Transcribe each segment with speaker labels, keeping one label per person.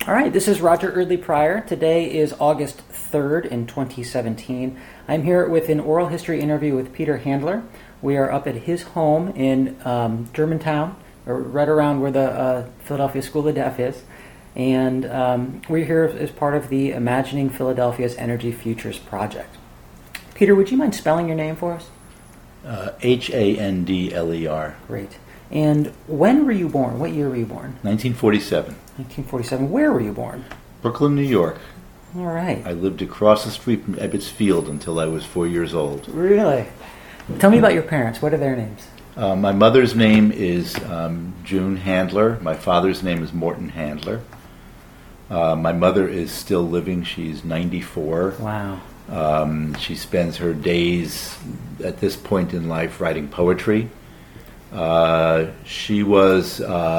Speaker 1: All right, this is Roger Eardley Pryor. Today is August 3rd in 2017. I'm here with an oral history interview with Peter Handler. We are up at his home in Germantown, or right around where the Philadelphia School of Deaf is. And we're here as part of the Imagining Philadelphia's Energy Futures project. Peter, would you mind spelling your name for us?
Speaker 2: Handler.
Speaker 1: Great. And when were you born? What year were you born?
Speaker 2: 1947.
Speaker 1: 1947. Where were you born?
Speaker 2: Brooklyn, New York.
Speaker 1: All right.
Speaker 2: I lived across the street from Ebbets Field until I was 4 years old.
Speaker 1: Really? Tell me about your parents. What are their names?
Speaker 2: My mother's name is June Handler. My father's name is Morton Handler. My mother is still living. She's 94.
Speaker 1: Wow.
Speaker 2: She spends her days at this point in life writing poetry. She was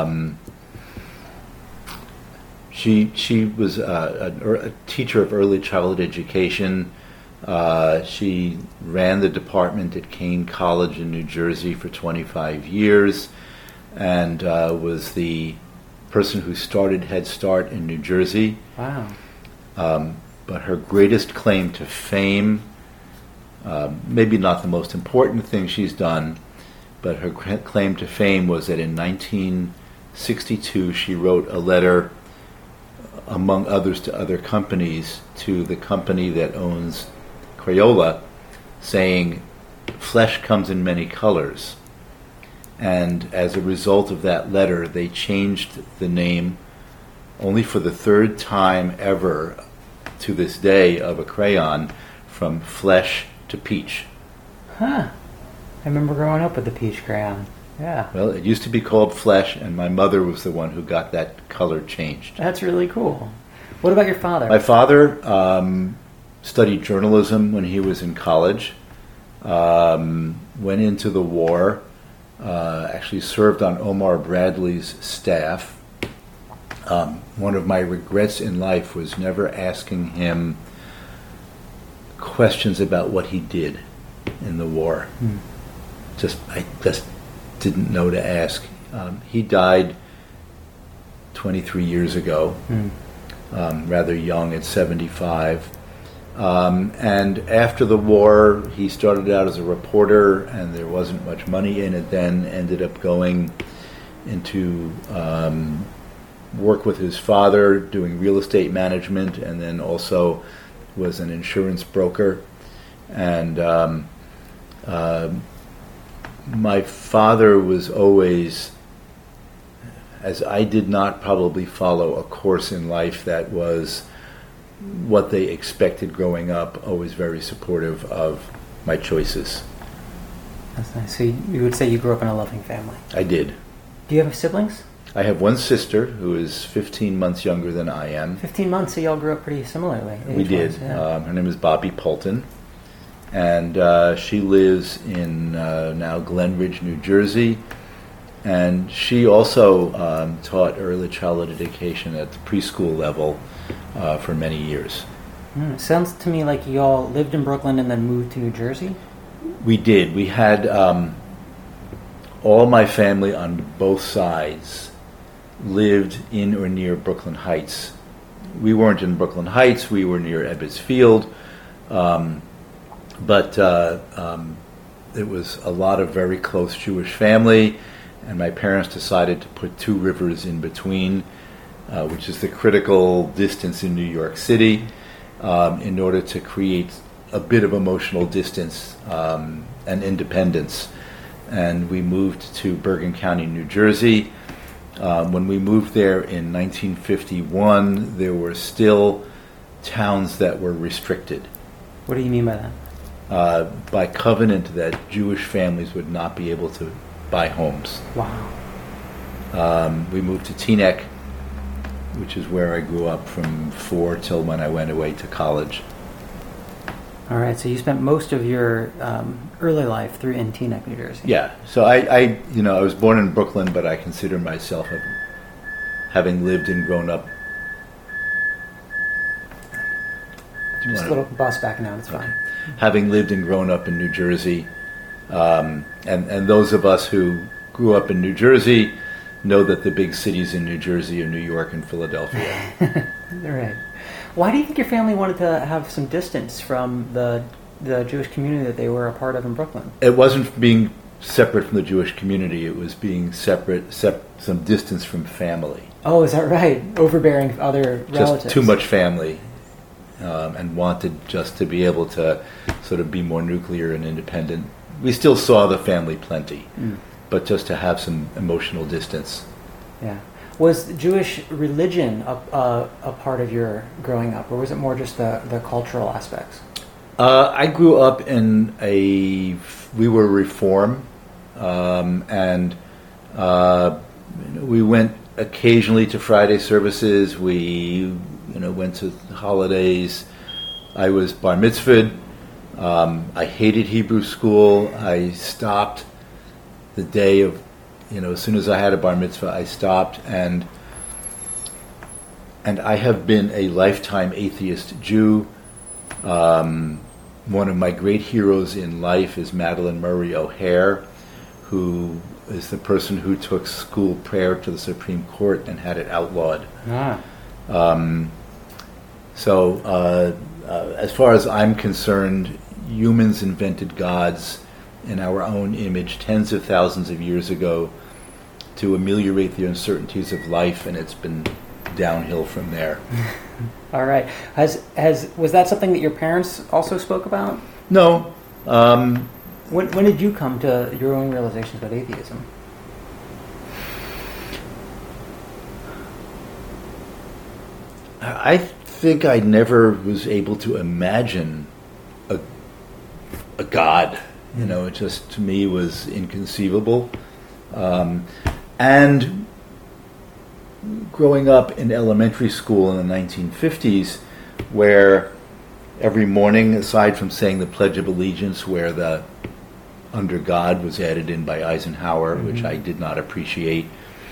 Speaker 2: a teacher of early childhood education. She ran the department at Kane College in New Jersey for 25 years, and was the person who started Head Start in New Jersey.
Speaker 1: Wow.
Speaker 2: But her greatest claim to fame, maybe not the most important thing she's done, but her claim to fame was that in 1962 she wrote a letter, among others to other companies, to the company that owns Crayola, saying, "Flesh comes in many colors." And as a result of that letter, they changed the name only for the third time ever to this day of a crayon from Flesh to Peach.
Speaker 1: Huh. I remember growing up with the peach crayon. Yeah.
Speaker 2: Well, it used to be called Flesh, and my mother was the one who got that color changed.
Speaker 1: That's really cool. What about your father?
Speaker 2: My father studied journalism when he was in college, went into the war, actually served on Omar Bradley's staff. One of my regrets in life was never asking him questions about what he did in the war. I just didn't know to ask. He died 23 years ago, rather young at 75. And after the war, he started out as a reporter, and there wasn't much money in it then, ended up going into work with his father, doing real estate management, and then also was an insurance broker. And my father was always, as I did not probably follow a course in life that was what they expected growing up, always very supportive of my choices.
Speaker 1: That's nice. So you would say you grew up in a loving family.
Speaker 2: I did.
Speaker 1: Do you have siblings?
Speaker 2: I have one sister who is 15 months younger than I am.
Speaker 1: 15 months, so y'all grew up pretty similarly.
Speaker 2: We did.
Speaker 1: Yeah.
Speaker 2: Her name is Bobby Polton. And she lives in now Glenridge, New Jersey. And she also taught early childhood education at the preschool level for many years.
Speaker 1: It sounds to me like y'all lived in Brooklyn and then moved to New Jersey?
Speaker 2: We did. We had all my family on both sides lived in or near Brooklyn Heights. We weren't in Brooklyn Heights. We were near Ebbets Field. But it was a lot of very close Jewish family, and my parents decided to put two rivers in between, which is the critical distance in New York City, in order to create a bit of emotional distance and independence. And we moved to Bergen County, New Jersey. When we moved there in 1951, there were still towns that were restricted.
Speaker 1: What do you mean by that?
Speaker 2: By covenant that Jewish families would not be able to buy homes.
Speaker 1: Wow.
Speaker 2: We moved to Teaneck, which is where I grew up from 4 till when I went away to college.
Speaker 1: All right, so you spent most of your early life through in Teaneck, New Jersey.
Speaker 2: Yeah, so I was born in Brooklyn, but I consider myself having lived and grown up.
Speaker 1: Just a little bus back now, it's fine.
Speaker 2: Having lived and grown up in New Jersey, and those of us who grew up in New Jersey know that the big cities in New Jersey are New York and Philadelphia.
Speaker 1: Right. Why do you think your family wanted to have some distance from the Jewish community that they were a part of in Brooklyn?
Speaker 2: It wasn't being separate from the Jewish community. It was being some distance from family.
Speaker 1: Oh, is that right? Overbearing other relatives.
Speaker 2: Just too much family, and wanted just to be able to sort of be more nuclear and independent. We still saw the family plenty, but just to have some emotional distance.
Speaker 1: Yeah. Was Jewish religion a part of your growing up, or was it more just the cultural aspects?
Speaker 2: I grew up in we were Reform, and we went occasionally to Friday services. We went to holidays. I was bar mitzvahed. I hated Hebrew school. I stopped the day of, as soon as I had a bar mitzvah, I stopped, and I have been a lifetime atheist Jew. One of my great heroes in life is Madeleine Murray O'Hair, who is the person who took school prayer to the Supreme Court and had it outlawed. So as far as I'm concerned, humans invented gods in our own image tens of thousands of years ago to ameliorate the uncertainties of life, and it's been downhill from there.
Speaker 1: All right. Was that something that your parents also spoke about?
Speaker 2: No.
Speaker 1: When did you come to your own realizations about atheism?
Speaker 2: I think I never was able to imagine a God. It just, to me, was inconceivable. And growing up in elementary school in the 1950s, where every morning, aside from saying the Pledge of Allegiance, where the "Under God" was added in by Eisenhower, which I did not appreciate,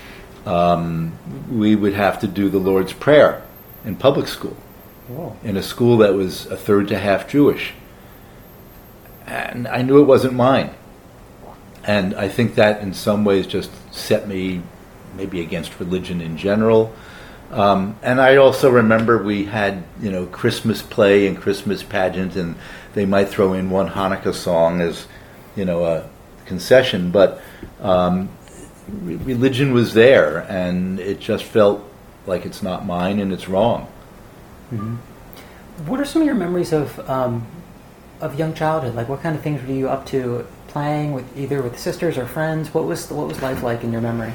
Speaker 2: we would have to do the Lord's Prayer in public school, in a school that was a third to half Jewish. And I knew it wasn't mine. And I think that in some ways just set me maybe against religion in general. And I also remember we had, Christmas play and Christmas pageant, and they might throw in one Hanukkah song as, a concession. But religion was there, and it just felt like it's not mine and it's wrong.
Speaker 1: Mm-hmm. What are some of your memories of young childhood? Like, what kind of things were you up to playing with, either with sisters or friends? What was life like in your memory?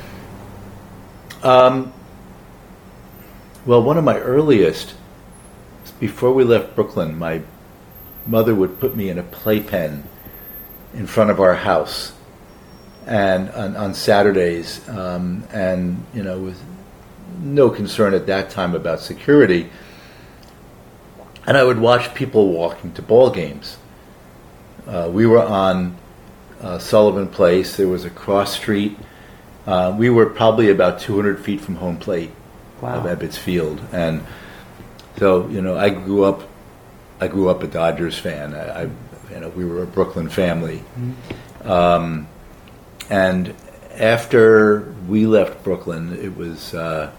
Speaker 2: Well, one of my earliest, before we left Brooklyn, my mother would put me in a playpen in front of our house, and on Saturdays, and with no concern at that time about security. And I would watch people walking to ball games. We were on Sullivan Place. There was a cross street. We were probably about 200 feet from home plate of Ebbets Field, and so I grew up a Dodgers fan. We were a Brooklyn family, and after we left Brooklyn, it was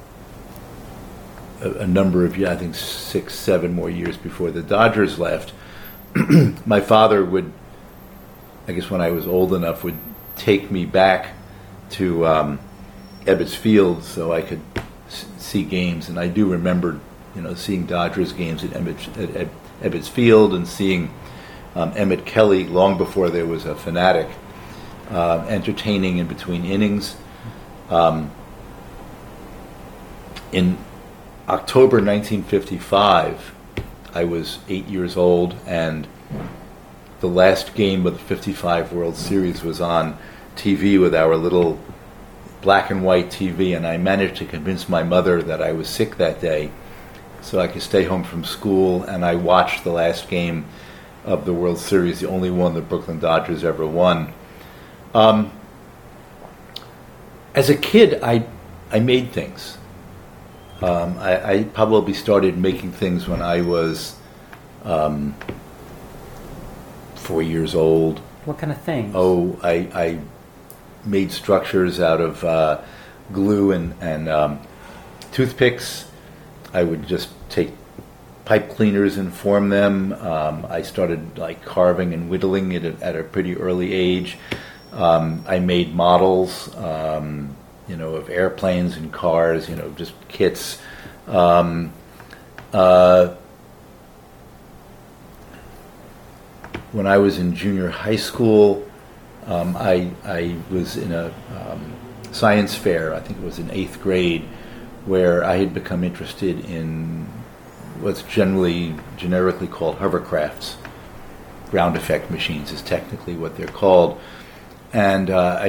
Speaker 2: a number of years, I think 6-7 more years before the Dodgers left. My father would, I guess when I was old enough, would take me back to Ebbets Field so I could see games. And I do remember, seeing Dodgers games at Ebbets Field, and seeing Emmett Kelly long before there was a Fanatic, entertaining in between innings. In October 1955, I was 8 years old, and the last game of the 55 World Series was on TV with our little black and white TV, and I managed to convince my mother that I was sick that day so I could stay home from school, and I watched the last game of the World Series, the only one the Brooklyn Dodgers ever won. As a kid, I made things. I probably started making things when I was 4 years old.
Speaker 1: What kind of things?
Speaker 2: I made structures out of glue and toothpicks. I would just take pipe cleaners and form them. I started like carving and whittling it at a pretty early age. I made models, of airplanes and cars, just kits. When I was in junior high school, I was in a science fair, I think it was in 8th grade, where I had become interested in what's generically called hovercrafts. Ground effect machines is technically what they're called. And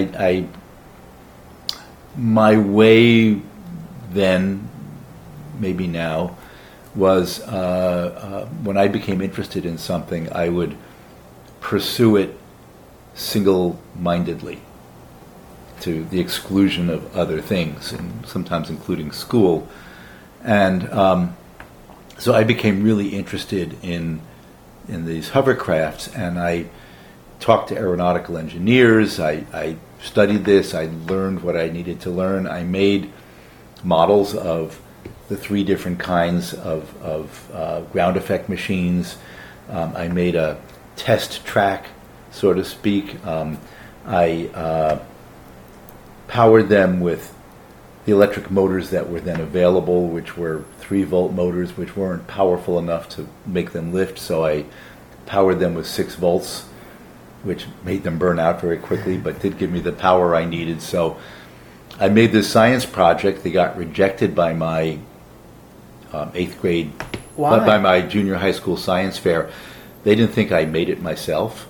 Speaker 2: my way then, maybe now, was when I became interested in something, I would pursue it single-mindedly to the exclusion of other things, and sometimes including school. And so I became really interested in these hovercrafts, and I talked to aeronautical engineers. I studied this. I learned what I needed to learn. I made models of the 3 different kinds of ground effect machines. I made a test track, so to speak. I powered them with the electric motors that were then available, which were 3-volt motors, which weren't powerful enough to make them lift, so I powered them with 6 volts, which made them burn out very quickly, but did give me the power I needed. So I made this science project. They got rejected by my 8th grade, by my junior high school science fair. They didn't think I made it myself.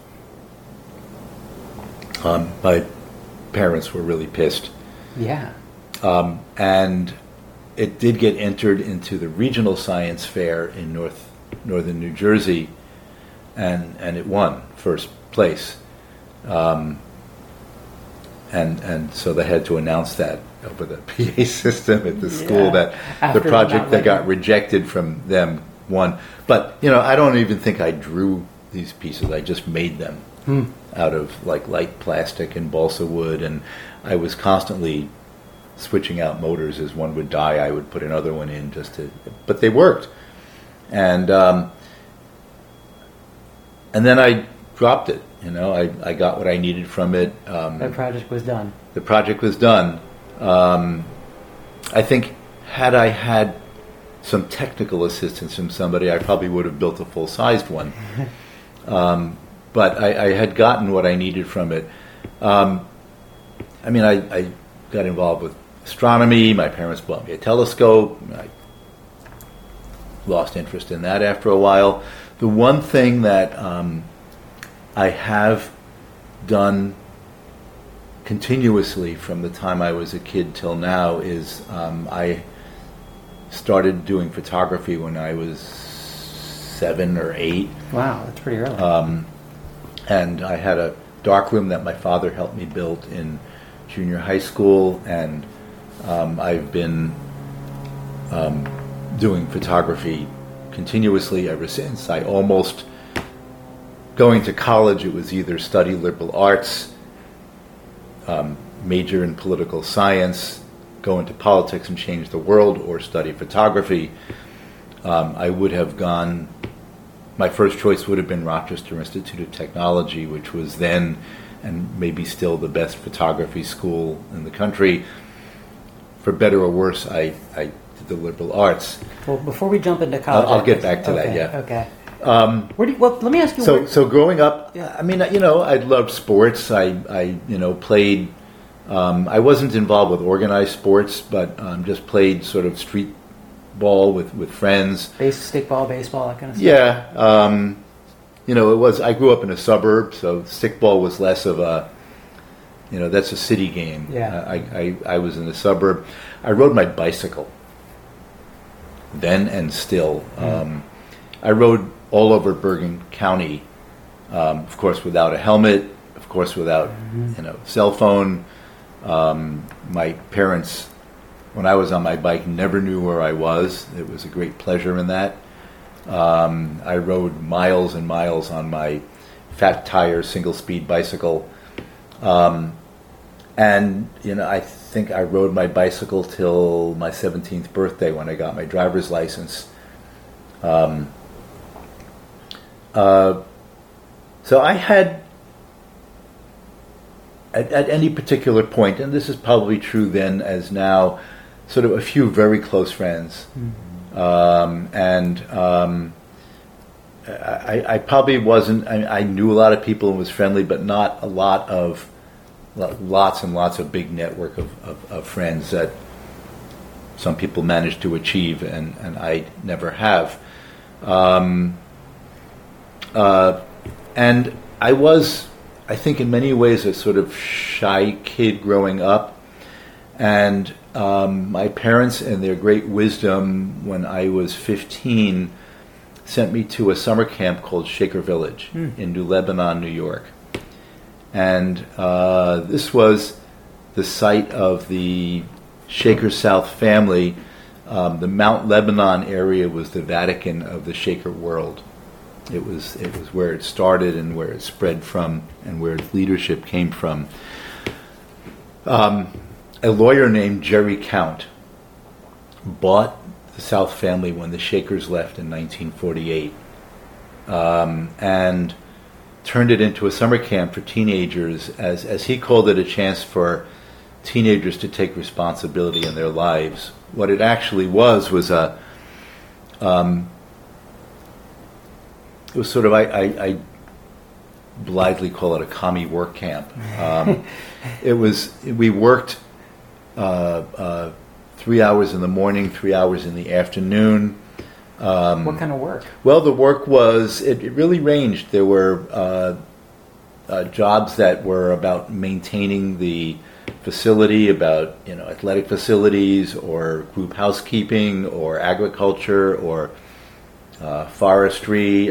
Speaker 2: My parents were really pissed.
Speaker 1: Yeah.
Speaker 2: And it did get entered into the regional science fair in northern New Jersey, and it won first place. And so they had to announce that over the PA system at the school that
Speaker 1: After
Speaker 2: the project that got rejected from them won. But, I don't even think I drew these pieces. I just made them out of like light plastic and balsa wood, and I was constantly switching out motors. As one would die, I would put another one in but they worked. And then I dropped it. I got what I needed from it.
Speaker 1: The project was done.
Speaker 2: The project was done. I think had I had some technical assistance from somebody, I probably would have built a full-sized one. But I had gotten what I needed from it. I got involved with astronomy. My parents bought me a telescope. I lost interest in that after a while. The one thing that I have done continuously from the time I was a kid till now is I started doing photography when I was 7 or 8.
Speaker 1: Wow, that's pretty early.
Speaker 2: And I had a darkroom that my father helped me build in junior high school, and I've been doing photography continuously ever since. I almost, going to college, it was either study liberal arts, major in political science, go into politics and change the world, or study photography. I would have gone, my first choice would have been Rochester Institute of Technology, which was then and maybe still the best photography school in the country. For better or worse, I did the liberal arts.
Speaker 1: Well, before we jump into college,
Speaker 2: I'll get back to that. Yeah.
Speaker 1: Okay. Let me ask you.
Speaker 2: So growing up,
Speaker 1: Yeah.
Speaker 2: I loved sports. I played. I wasn't involved with organized sports, but just played sort of street ball with friends.
Speaker 1: Stickball, baseball, that kind of stuff.
Speaker 2: Yeah. It was. I grew up in a suburb, so stickball was less of a. That's a city game.
Speaker 1: Yeah.
Speaker 2: I was in the suburb. I rode my bicycle. Then and still, I rode all over Bergen County. Of course, without a helmet. Of course, without cell phone. My parents, when I was on my bike, never knew where I was. It was a great pleasure in that. I rode miles and miles on my fat tire single speed bicycle. I think I rode my bicycle till my 17th birthday when I got my driver's license. So I had, at any particular point, and this is probably true then as now, sort of a few very close friends. I probably wasn't, I knew a lot of people and was friendly, but not a lot of, lots and lots of big network of friends that some people manage to achieve and I never have. And I was, I think in many ways, a sort of shy kid growing up. And my parents, in their great wisdom, when I was 15, sent me to a summer camp called Shaker Village in New Lebanon, New York. And this was the site of the Shaker South family. The Mount Lebanon area was the Vatican of the Shaker world. It was where it started and where it spread from and where its leadership came from. A lawyer named Jerry Count bought the South family when the Shakers left in 1948 and turned it into a summer camp for teenagers, as he called it, a chance for teenagers to take responsibility in their lives. What it actually was a it was sort of, I blithely call it a commie work camp. We worked 3 hours in the morning, 3 hours in the afternoon.
Speaker 1: What kind of work?
Speaker 2: Well, the work was, it really ranged. There were jobs that were about maintaining the facility, about athletic facilities or group housekeeping or agriculture or forestry.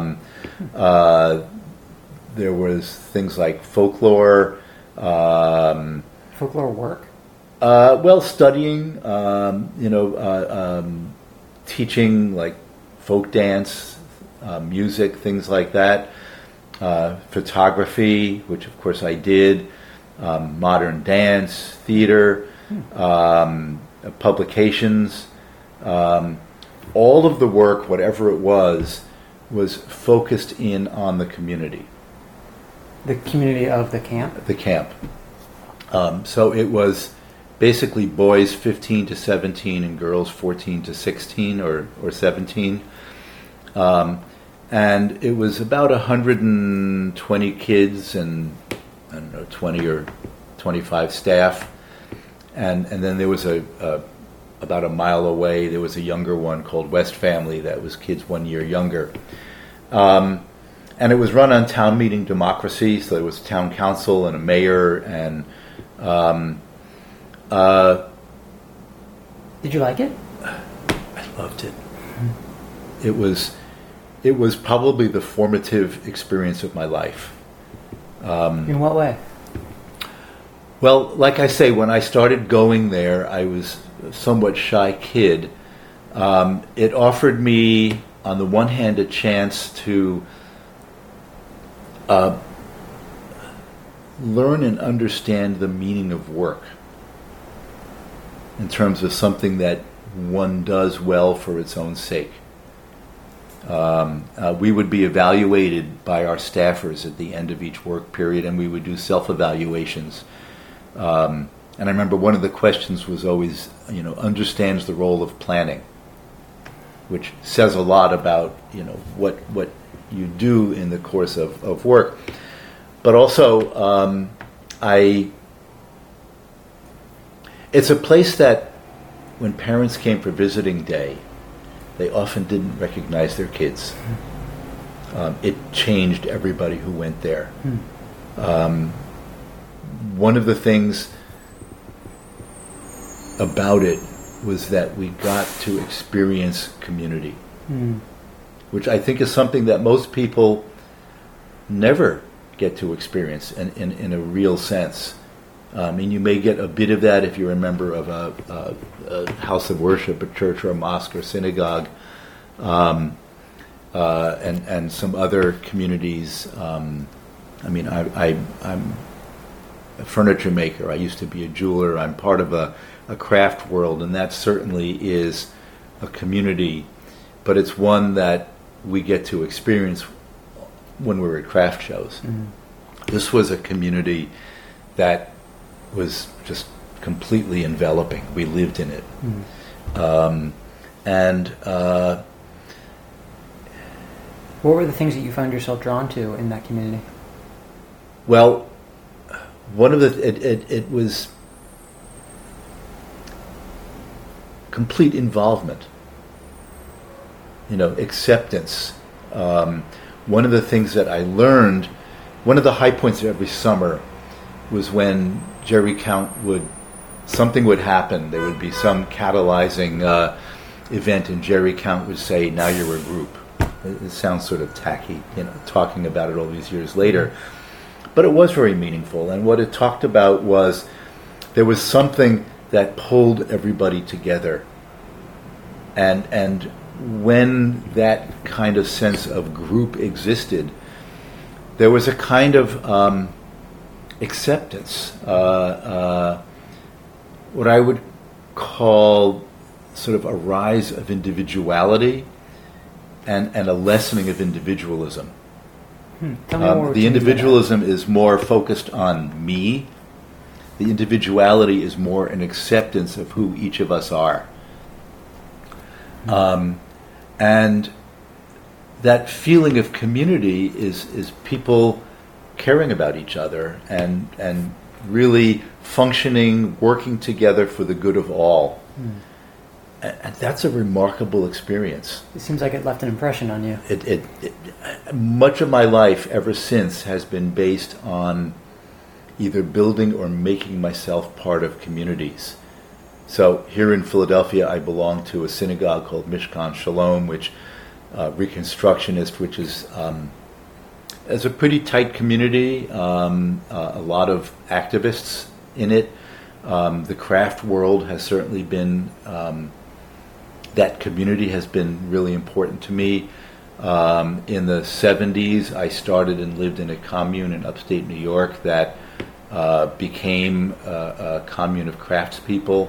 Speaker 2: There was things like folklore.
Speaker 1: Folklore work?
Speaker 2: Well, studying, teaching like folk dance, music, things like that. Photography, which of course I did. Modern dance, theater, publications. All of the work, whatever it was focused in on the community.
Speaker 1: The community of the camp?
Speaker 2: The camp. So it was basically boys 15 to 17 and girls 14 to 16 or 17. And it was about 120 kids and, 20 or 25 staff. And then there was about a mile away, there was a younger one called West Family that was kids 1 year younger. And it was run on town meeting democracy, so there was a town council and a mayor and...
Speaker 1: Did you like it?
Speaker 2: I loved it. It was probably the formative experience of my life.
Speaker 1: In what way?
Speaker 2: Well, like I say, when I started going there, I was a somewhat shy kid. It offered me, on the one hand, a chance to learn and understand the meaning of work in terms of something that one does well for its own sake. We would be evaluated by our staffers at the end of each work period, and we would do self-evaluations. And I remember one of the questions was always, understands the role of planning, which says a lot about, what you do in the course of work. But also, it's a place that when parents came for visiting day, they often didn't recognize their kids. It changed everybody who went there. One of the things about it was that we got to experience community, which I think is something that most people never get to experience in a real sense. You may get a bit of that if you're a member of a house of worship, a church or a mosque or synagogue, and some other communities. I'm furniture maker. I used to be a jeweler. I'm part of a craft world, and that certainly is a community, but it's one that we get to experience when we're at craft shows. Mm-hmm. This was a community that was just completely enveloping. We lived in it. Mm-hmm.
Speaker 1: What were the things that you found yourself drawn to in that community?
Speaker 2: Well, one of it was complete involvement, acceptance. One of the things that I learned, one of the high points of every summer was when Jerry Count something would happen. There would be some catalyzing event, and Jerry Count would say, "Now you're a group." It sounds sort of tacky, talking about it all these years later. But it was very meaningful, and what it talked about was there was something that pulled everybody together. And when that kind of sense of group existed, there was a kind of acceptance, what I would call sort of a rise of individuality and a lessening of individualism.
Speaker 1: Tell me more.
Speaker 2: The individualism is more focused on me. The individuality is more an acceptance of who each of us are. And that feeling of community is people caring about each other and really functioning, working together for the good of all. And that's a remarkable experience.
Speaker 1: It seems like it left an impression on you.
Speaker 2: Much of my life ever since has been based on either building or making myself part of communities. So here in Philadelphia, I belong to a synagogue called Mishkan Shalom, which Reconstructionist, which is a pretty tight community, a lot of activists in it. The craft world has certainly been, that community has been really important to me. In the 70s, I started and lived in a commune in upstate New York that became a commune of craftspeople.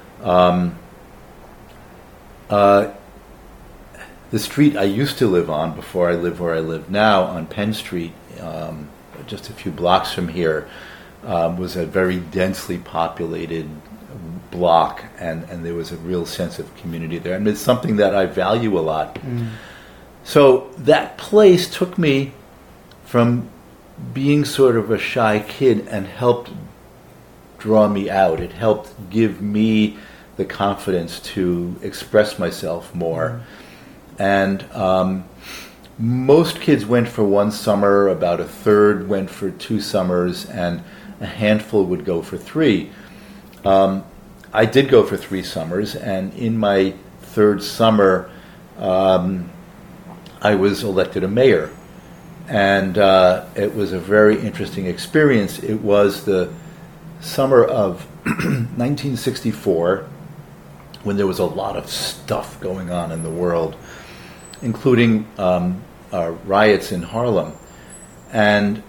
Speaker 2: The street I used to live on before I live where I live now, on Penn Street, just a few blocks from here, was a very densely populated block, and there was a real sense of community there. And it's something that I value a lot. So that place took me from being sort of a shy kid and helped draw me out. It helped give me the confidence to express myself more. And most kids went for one summer, about a third went for 2 summers, and a handful would go for 3. I did go for 3 summers, and in my 3rd summer, I was elected a mayor. And it was a very interesting experience. It was the summer of 1964, when there was a lot of stuff going on in the world, including riots in Harlem. And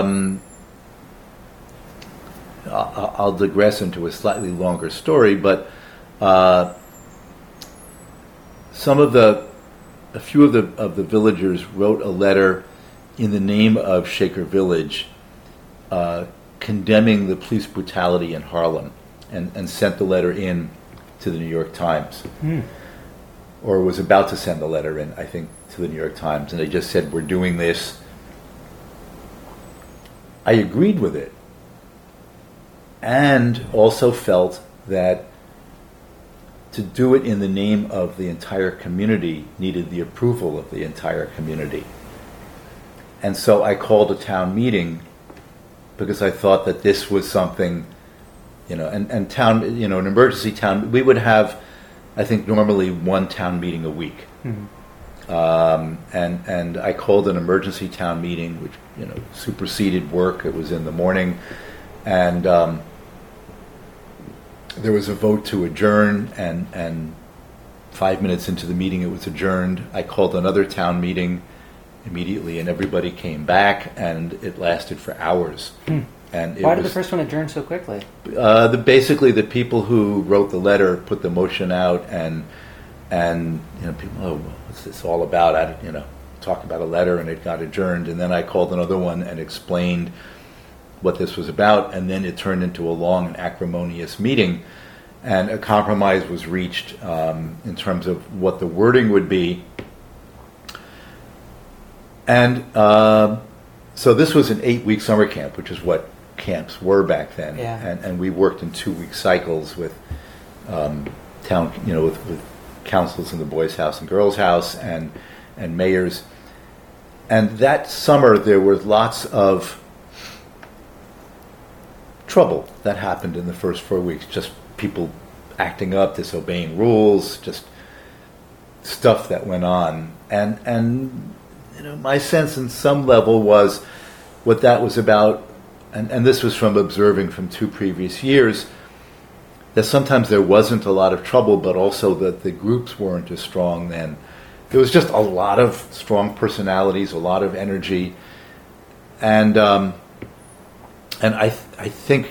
Speaker 2: I'll digress into a slightly longer story, but a few of the villagers wrote a letter in the name of Shaker Village, condemning the police brutality in Harlem, and sent the letter in to the New York Times. Or was about to send the letter in, I think, to the New York Times, and they just said, "We're doing this." I agreed with it, and also felt that to do it in the name of the entire community needed the approval of the entire community. And so I called a town meeting because I thought that this was something, and town, an emergency town, we would have, I think, normally 1 town meeting a week. And I called an emergency town meeting, which, superseded work. It was in the morning. And there was a vote to adjourn, and 5 minutes into the meeting it was adjourned. I called another town meeting immediately, and everybody came back, and it lasted for hours. And
Speaker 1: Why did the first one adjourn so quickly?
Speaker 2: Basically, the people who wrote the letter put the motion out, and people, oh, what's this all about? Talk about a letter, and it got adjourned. And then I called another one and explained what this was about, and then it turned into a long and acrimonious meeting, and a compromise was reached in terms of what the wording would be. And so this was an 8-week summer camp, which is what camps were back then.
Speaker 1: Yeah.
Speaker 2: And we worked in 2-week cycles with town, with councils in the boys' house and girls' house and mayors. And that summer there was lots of trouble that happened in the first 4 weeks. Just people acting up, disobeying rules, just stuff that went on. And my sense in some level was what that was about, and this was from observing from 2 previous years, that sometimes there wasn't a lot of trouble, but also that the groups weren't as strong then. There was just a lot of strong personalities, a lot of energy, and I think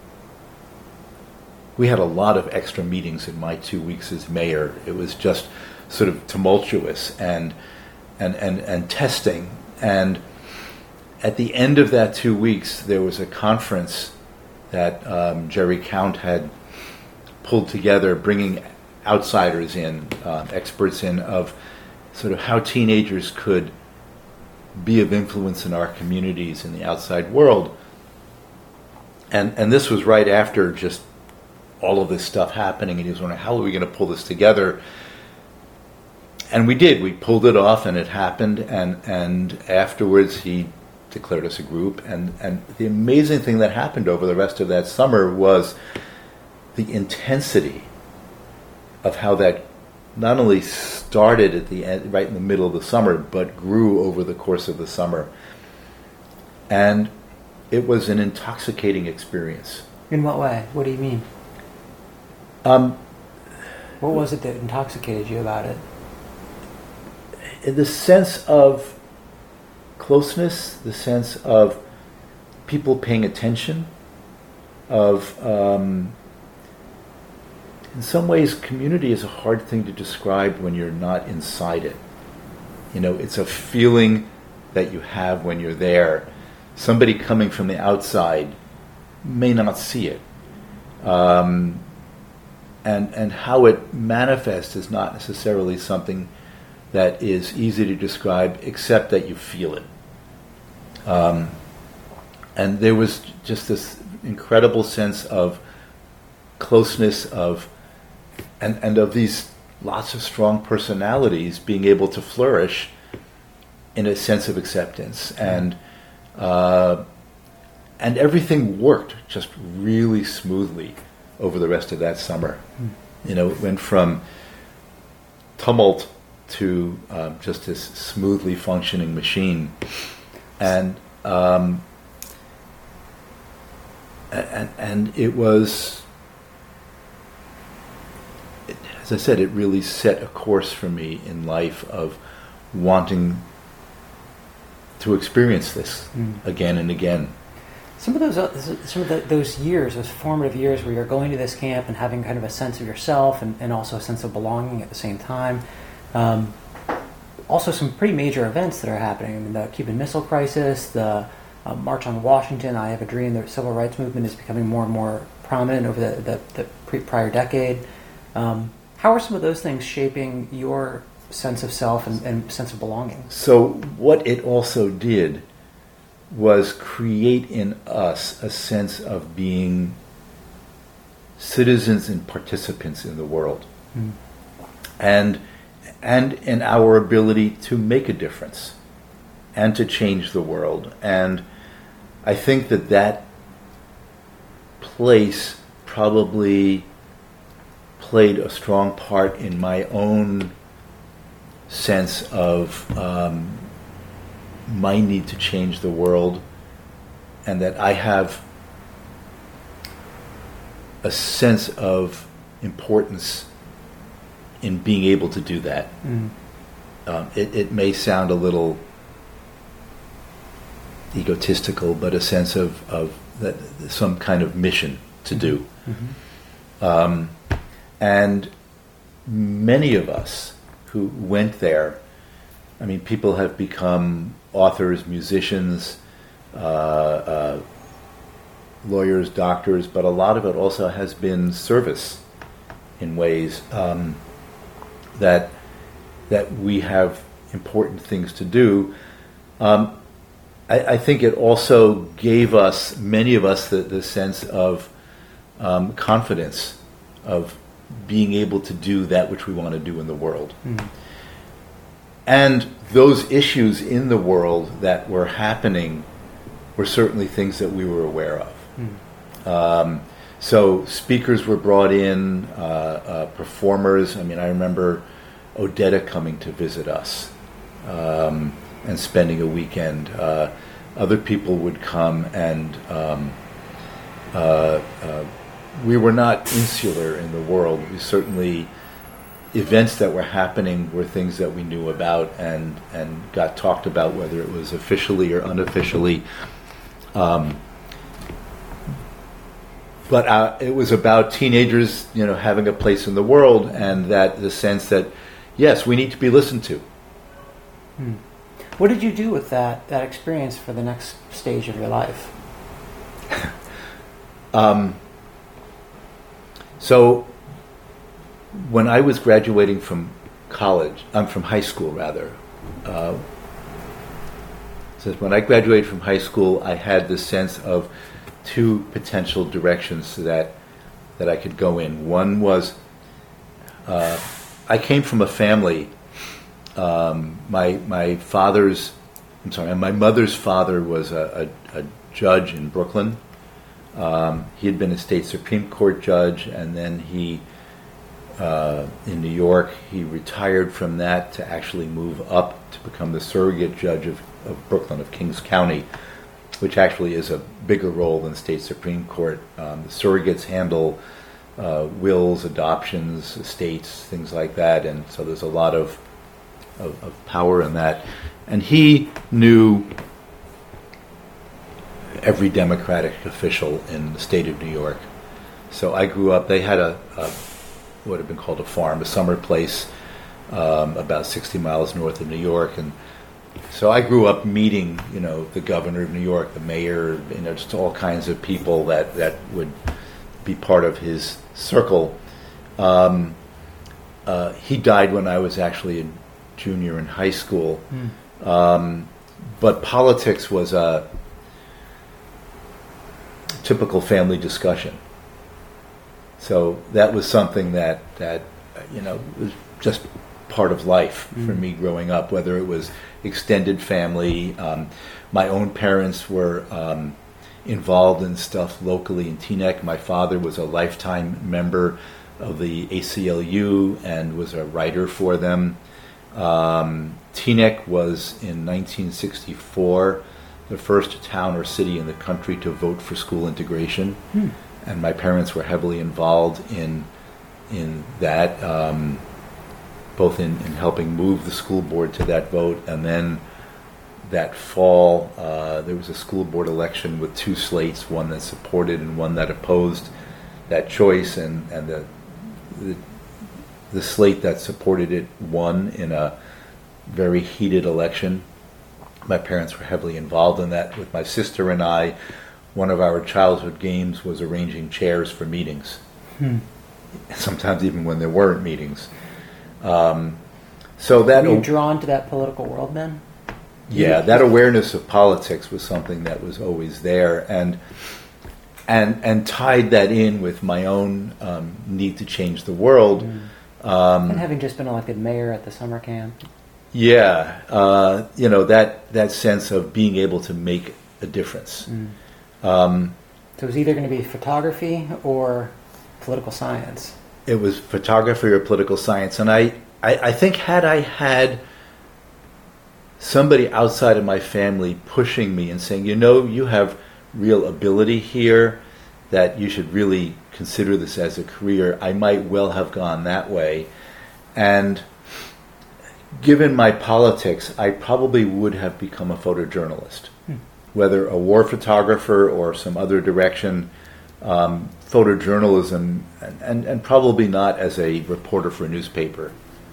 Speaker 2: we had a lot of extra meetings in my 2 weeks as mayor. It was just sort of tumultuous and testing. And at the end of that 2 weeks, there was a conference that Jerry Count had pulled together, bringing outsiders in, experts in, of sort of how teenagers could be of influence in our communities in the outside world. And this was right after just all of this stuff happening, and he was wondering, how are we going to pull this together? And we did. We pulled it off, and it happened, and afterwards he declared us a group. And the amazing thing that happened over the rest of that summer was the intensity of how that not only started at the end, right in the middle of the summer, but grew over the course of the summer. And it was an intoxicating experience.
Speaker 1: In what way? What do you mean? What was it that intoxicated you about it?
Speaker 2: In the sense of closeness, the sense of people paying attention, of in some ways, community is a hard thing to describe when you're not inside it. It's a feeling that you have when you're there. Somebody coming from the outside may not see it. And how it manifests is not necessarily something that is easy to describe, except that you feel it. And there was just this incredible sense of closeness and of these lots of strong personalities being able to flourish in a sense of acceptance. And everything worked just really smoothly over the rest of that summer. It went from tumult to just this smoothly functioning machine, and it was, as I said, it really set a course for me in life of wanting to experience this again and again.
Speaker 1: Some of those years, those formative years where you're going to this camp and having kind of a sense of yourself and also a sense of belonging at the same time. Also some pretty major events that are happening. I mean, the Cuban Missile Crisis, the March on Washington, I Have a Dream, the civil rights movement is becoming more and more prominent over the prior decade. How are some of those things shaping your sense of self and sense of belonging?
Speaker 2: So what it also did was create in us a sense of being citizens and participants in the world, and in our ability to make a difference and to change the world. And I think that place probably played a strong part in my own sense of my need to change the world, and that I have a sense of importance in being able to do that. It may sound a little egotistical, but a sense of that some kind of mission to do. And many of us who went there, I mean, people have become authors, musicians, lawyers, doctors, but a lot of it also has been service in ways that we have important things to do. I think it also gave us, many of us, the sense of confidence of being able to do that which we want to do in the world. And those issues in the world that were happening were certainly things that we were aware of. So speakers were brought in, performers. I mean, I remember Odetta coming to visit us and spending a weekend. Other people would come, and we were not insular in the world. We certainly, events that were happening were things that we knew about and got talked about, whether it was officially or unofficially. But it was about teenagers, having a place in the world, and that the sense that, yes, we need to be listened to.
Speaker 1: What did you do with that experience for the next stage of your life?
Speaker 2: So when I was graduating from college, from high school rather, so when I graduated from high school, I had this sense of two potential directions that I could go in. One was, I came from a family. My mother's father was a judge in Brooklyn. He had been a state Supreme Court judge, and then he, in New York, he retired from that to actually move up to become the surrogate judge of Brooklyn, of Kings County, which actually is a bigger role than state Supreme Court. The surrogates handle wills, adoptions, estates, things like that, and so there's a lot of power in that. And he knew every Democratic official in the state of New York. So I grew up, they had a what would have been called a farm, a summer place, about 60 miles north of New York. And so I grew up meeting, the governor of New York, the mayor, just all kinds of people that would be part of his circle. He died when I was actually a junior in high school. But politics was a typical family discussion. So that was something that was just part of life for me growing up, whether it was extended family. My own parents were involved in stuff locally in Teaneck. My father was a lifetime member of the ACLU and was a writer for them. Teaneck was, in 1964, the first town or city in the country to vote for school integration. And my parents were heavily involved in that, both in helping move the school board to that vote, and then that fall there was a school board election with two slates, one that supported and one that opposed that choice, and the slate that supported it won in a very heated election. My parents were heavily involved in that. With my sister and I, one of our childhood games was arranging chairs for meetings. Sometimes even when there weren't meetings. So that
Speaker 1: Were you drawn to that political world then?
Speaker 2: Yeah, that awareness of politics was something that was always there, and tied that in with my own need to change the world.
Speaker 1: And having just been elected mayor at the summer camp.
Speaker 2: Yeah, that sense of being able to make a difference.
Speaker 1: So it was either going to be photography or political science.
Speaker 2: It was photography or political science, and I think had I had somebody outside of my family pushing me and saying, you have real ability here, that you should really consider this as a career, I might well have gone that way. And given my politics, I probably would have become a photojournalist. whether a war photographer or some other direction, photojournalism, and probably not as a reporter for a newspaper.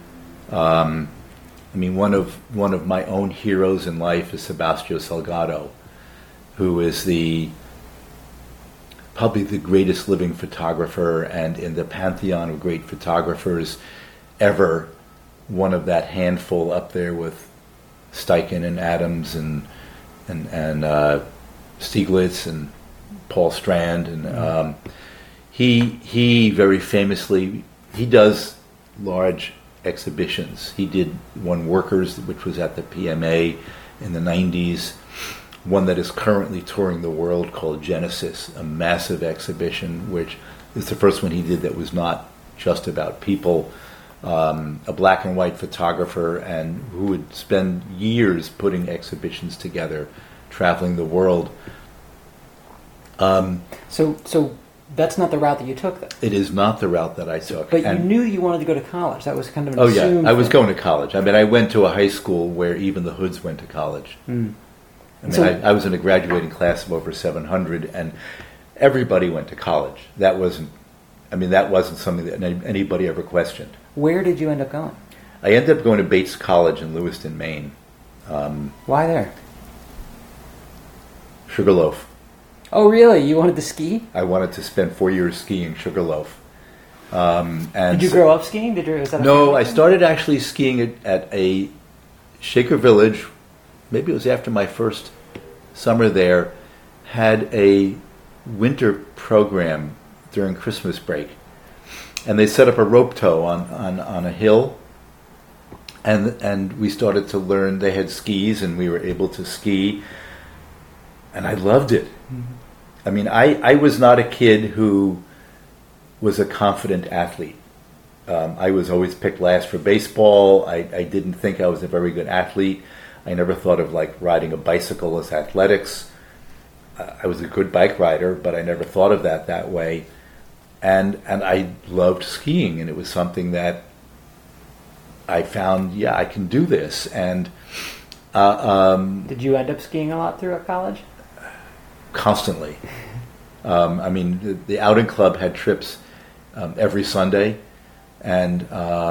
Speaker 2: I mean, one of my own heroes in life is Sebastião Salgado, who is probably the greatest living photographer, and in the pantheon of great photographers ever, one of that handful up there with Steichen and Adams and Stieglitz and Paul Strand, and he very famously, he does large exhibitions. He did one Workers, which was at the PMA in the 90s, one that is currently touring the world called Genesis, a massive exhibition, which is the first one he did that was not just about people. A black and white photographer, and who would spend years putting exhibitions together, traveling the world.
Speaker 1: So that's not the route that you took, then?
Speaker 2: It is not the route that I took.
Speaker 1: But you knew you wanted to go to college. That was kind of an
Speaker 2: Oh, yeah.
Speaker 1: assumed
Speaker 2: I was
Speaker 1: thing.
Speaker 2: going to college. I mean, I went to a high school where even the hoods went to college. I mean, I was in a graduating class of over 700, and everybody went to college. That wasn't something that anybody ever questioned.
Speaker 1: Where did you end up going?
Speaker 2: I ended up going to Bates College in Lewiston, Maine.
Speaker 1: Why there?
Speaker 2: Sugarloaf.
Speaker 1: Oh, really? You wanted to ski?
Speaker 2: I wanted to spend 4 years skiing Sugarloaf. And
Speaker 1: Did you grow up skiing? Was that a
Speaker 2: No,
Speaker 1: family
Speaker 2: I
Speaker 1: thing?
Speaker 2: started actually skiing at a Shaker Village. Maybe it was after my first summer there. Had a winter program during Christmas break, and they set up a rope tow on a hill, and we started to learn. They had skis, and we were able to ski, and I loved it. I mean, I was not a kid who was a confident athlete. I was always picked last for baseball. I didn't think I was a very good athlete. I never thought of like riding a bicycle as athletics. I was a good bike rider, but I never thought of that way. And I loved skiing, and it was something that I found, I can do this. And
Speaker 1: Did you end up skiing a lot throughout college?
Speaker 2: constantly. I mean, the outing club had trips every Sunday, and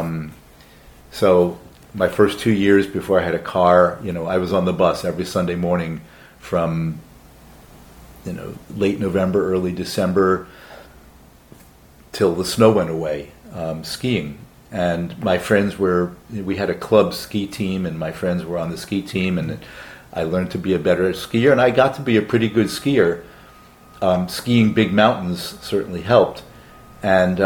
Speaker 2: so my first 2 years before I had a car, I was on the bus every Sunday morning from late November, early December till the snow went away, skiing. And my friends we had a club ski team, and my friends were on the ski team, and I learned to be a better skier, and I got to be a pretty good skier. Skiing big mountains certainly helped, and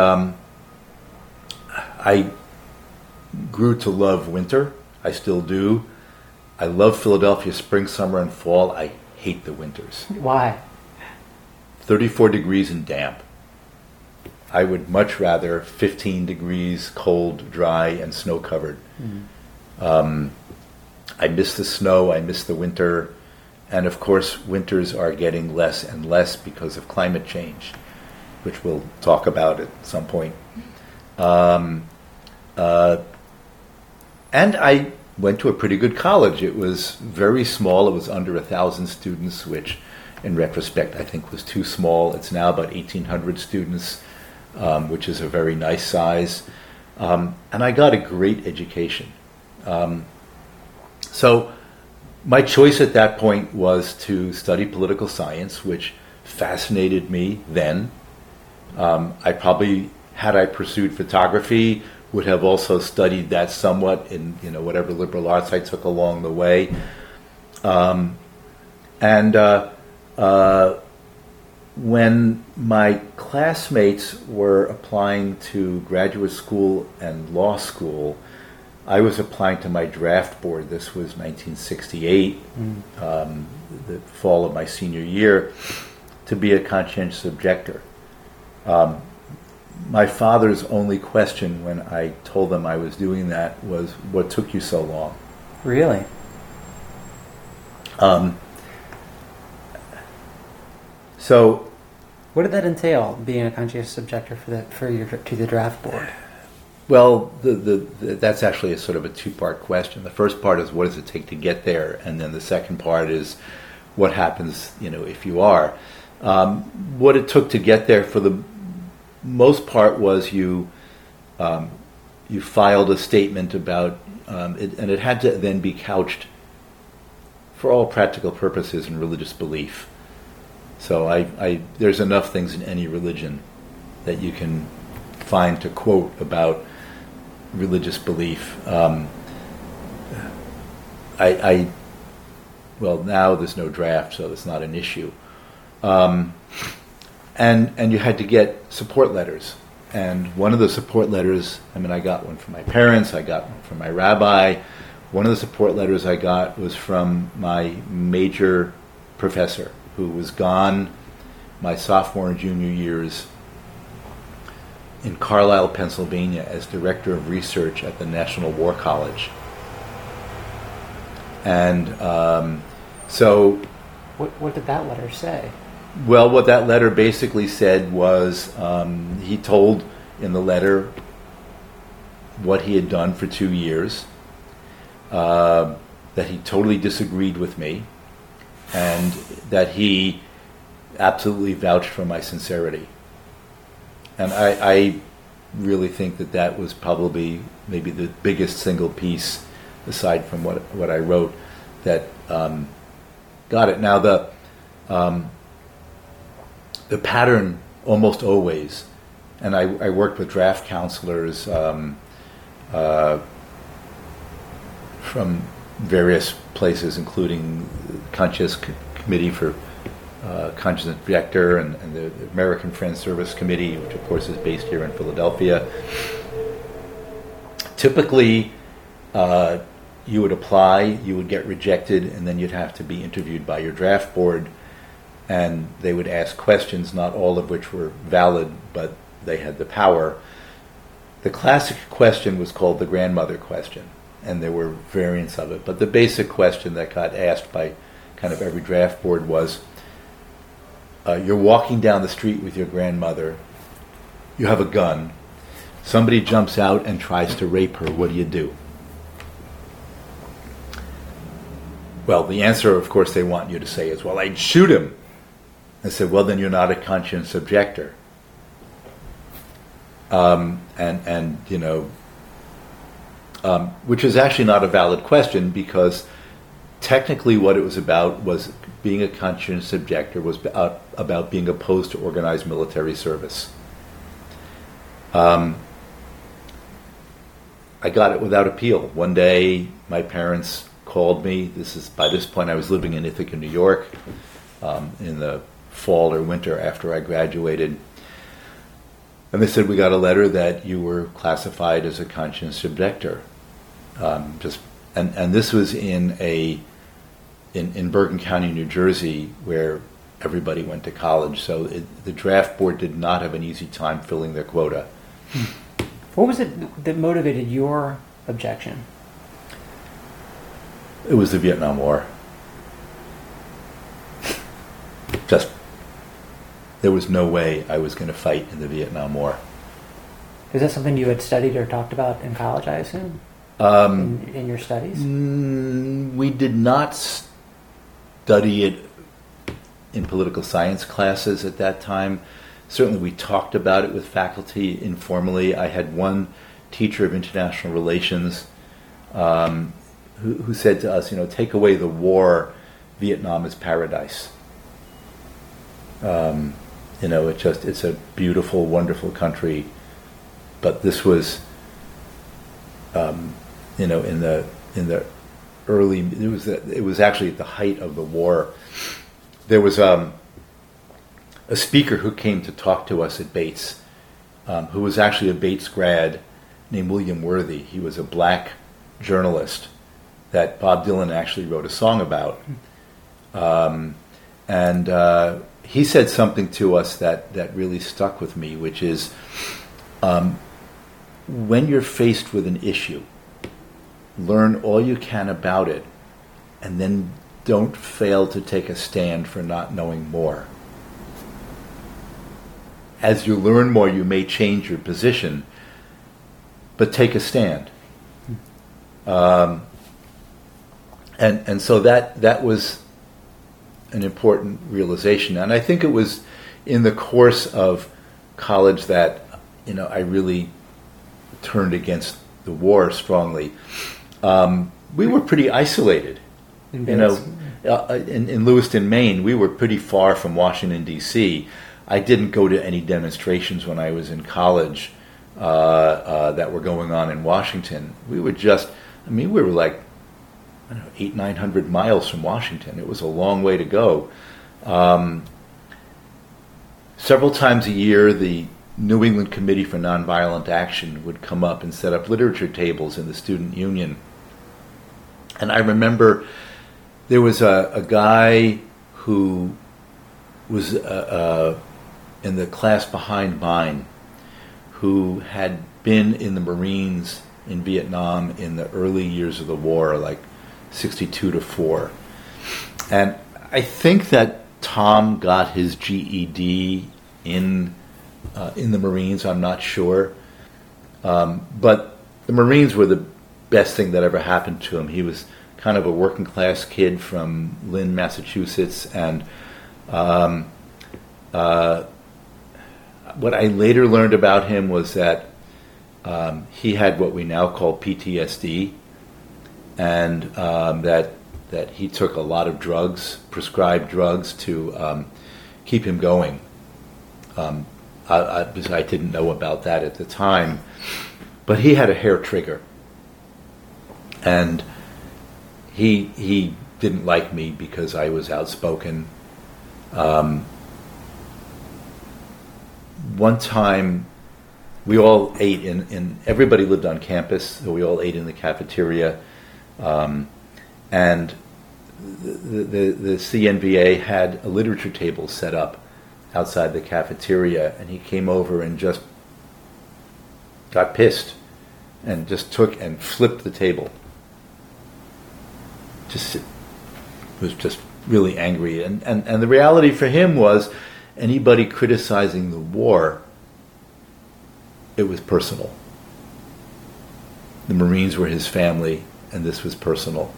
Speaker 2: I grew to love winter. I still do. I love Philadelphia spring, summer, and fall. I hate the winters.
Speaker 1: Why?
Speaker 2: 34 degrees and damp. I would much rather 15 degrees, cold, dry, and snow-covered. I miss the snow. I miss the winter. And, of course, winters are getting less and less because of climate change, which we'll talk about at some point. And I went to a pretty good college. It was very small. It was under 1,000 students, which, in retrospect, I think was too small. It's now about 1,800 students, which is a very nice size. And I got a great education. So my choice at that point was to study political science, which fascinated me then. I probably, had I pursued photography, would have also studied that somewhat in whatever liberal arts I took along the way. When my classmates were applying to graduate school and law school, I was applying to my draft board. This was 1968, the fall of my senior year, to be a conscientious objector. My father's only question when I told them I was doing that was, "What took you so long?"
Speaker 1: Really?
Speaker 2: So,
Speaker 1: What did that entail, being a conscientious objector to the draft board?
Speaker 2: well, that's actually a sort of a two-part question. The first part is, what does it take to get there? And then the second part is, what happens, if you are. What it took to get there, for the most part, was you filed a statement about it, and it had to then be couched, for all practical purposes, in religious belief. So there's enough things in any religion that you can find to quote about religious belief. Well, now there's no draft, so it's not an issue. And you had to get support letters. And one of the support letters, I got one from my parents, I got one from my rabbi. One of the support letters I got was from my major professor, who was gone my sophomore and junior years in Carlisle, Pennsylvania, as director of research at the National War College. And so...
Speaker 1: What did that letter say?
Speaker 2: Well, what that letter basically said was, he told in the letter what he had done for 2 years, that he totally disagreed with me, and that he absolutely vouched for my sincerity. And I really think that was probably maybe the biggest single piece, aside from what I wrote, that got it. Now the pattern almost always, and I worked with draft counselors from various places, including Conscious Committee for Conscious Objector and the American Friends Service Committee, which of course is based here in Philadelphia. Typically, you would apply, you would get rejected, and then you'd have to be interviewed by your draft board, and they would ask questions, not all of which were valid, but they had the power. The classic question was called the grandmother question, and there were variants of it, but the basic question that got asked by kind of every draft board was, you're walking down the street with your grandmother, you have a gun, somebody jumps out and tries to rape her, what do you do? Well, the answer, of course, they want you to say is, well, I'd shoot him. I said, well, then you're not a conscious objector. Which is actually not a valid question, because technically what it was about was being a conscious objector was about being opposed to organized military service. I got it without appeal. One day, my parents called me. By this point I was living in Ithaca, New York, in the fall or winter after I graduated. And they said, we got a letter that you were classified as a conscious objector. And this was in Bergen County, New Jersey, where everybody went to college. So the draft board did not have an easy time filling their quota.
Speaker 1: What was it that motivated your objection?
Speaker 2: It was the Vietnam War. There was no way I was going to fight in the Vietnam War.
Speaker 1: Is that something you had studied or talked about in college, I assume? In your studies?
Speaker 2: We did not study it in political science classes at that time. Certainly we talked about it with faculty informally. I had one teacher of international relations who said to us, take away the war, Vietnam is paradise. It's a beautiful, wonderful country, but this was, in the early, it was actually at the height of the war. There was a speaker who came to talk to us at Bates, who was actually a Bates grad, named William Worthy. He was a black journalist that Bob Dylan actually wrote a song about. He said something to us that really stuck with me, which is, when you're faced with an issue, learn all you can about it, and then don't fail to take a stand for not knowing more. As you learn more, you may change your position, but take a stand. And so that was an important realization. And I think it was in the course of college that, I really turned against the war strongly. We were pretty isolated. In Lewiston, Maine, we were pretty far from Washington, D.C. I didn't go to any demonstrations when I was in college that were going on in Washington. We were we were like, 800-900 miles from Washington. It was a long way to go. Several times a year, the New England Committee for Nonviolent Action would come up and set up literature tables in the student union. And I remember there was a guy who was in the class behind mine who had been in the Marines in Vietnam in the early years of the war, like 62 to 4. And I think that Tom got his GED in the Marines. I'm not sure. But the Marines were the best thing that ever happened to him. He was kind of a working class kid from Lynn, Massachusetts. And what I later learned about him was that he had what we now call PTSD, and that he took a lot of drugs, prescribed drugs, to keep him going. I didn't know about that at the time, but he had a hair trigger, and he didn't like me because I was outspoken. One time, we all ate everybody lived on campus, so we all ate in the cafeteria. And the CNVA had a literature table set up outside the cafeteria, and he came over and just got pissed and just took and flipped the table. Was just really angry. And the reality for him was, anybody criticizing the war, it was personal. The Marines were his family, and this was personal.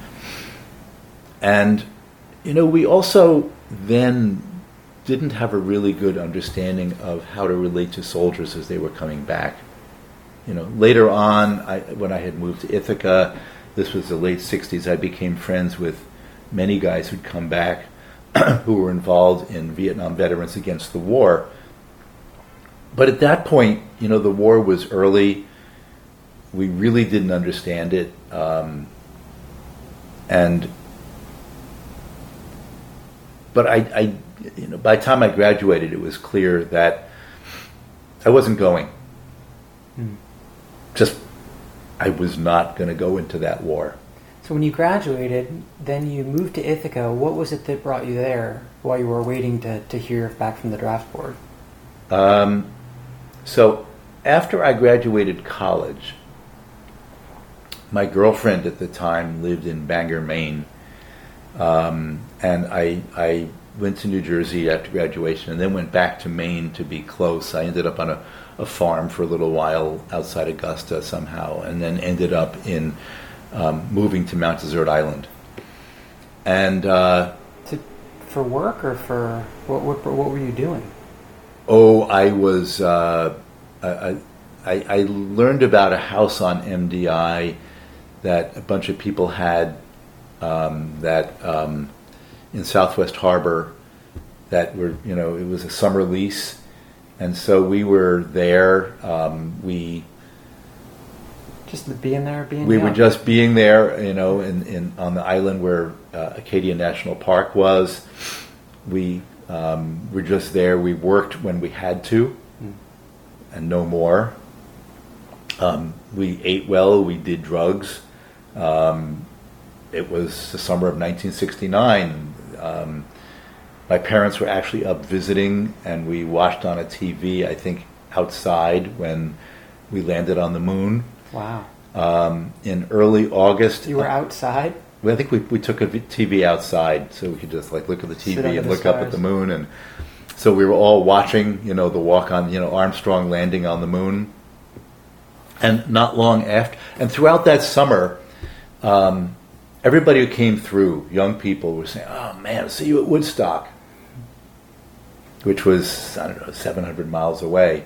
Speaker 2: And, we also then didn't have a really good understanding of how to relate to soldiers as they were coming back. Later on, when I had moved to Ithaca, this was the late 60s, I became friends with many guys who'd come back who were involved in Vietnam Veterans Against the War. But at that point, the war was early. We really didn't understand it. But I by the time I graduated, it was clear that I wasn't going. I was not going to go into that war.
Speaker 1: So when you graduated, then you moved to Ithaca. What was it that brought you there while you were waiting to hear back from the draft board?
Speaker 2: So after I graduated college, my girlfriend at the time lived in Bangor, Maine, and I went to New Jersey after graduation and then went back to Maine to be close. I ended up on a farm for a little while outside Augusta somehow, and then ended up in moving to Mount Desert Island. And
Speaker 1: for work or for what were you doing?
Speaker 2: Oh, I was. I learned about a house on MDI that a bunch of people had in Southwest Harbor that were, it was a summer lease, and so we were there. We were just being there, in on the island where Acadia National Park was. We were just there. We worked when we had to, and no more. We ate well. We did drugs. It was the summer of 1969. My parents were actually up visiting, and we watched on a TV, I think, outside when we landed on the moon.
Speaker 1: Wow.
Speaker 2: In early August.
Speaker 1: You were outside?
Speaker 2: I think we took a TV outside so we could just look at the TV and look up at the moon. And so we were all watching, the walk on, Armstrong landing on the moon. And not long after, and throughout that summer, everybody who came through, young people, were saying, "Oh man, I'll see you at Woodstock," which was, I don't know, 700 miles away.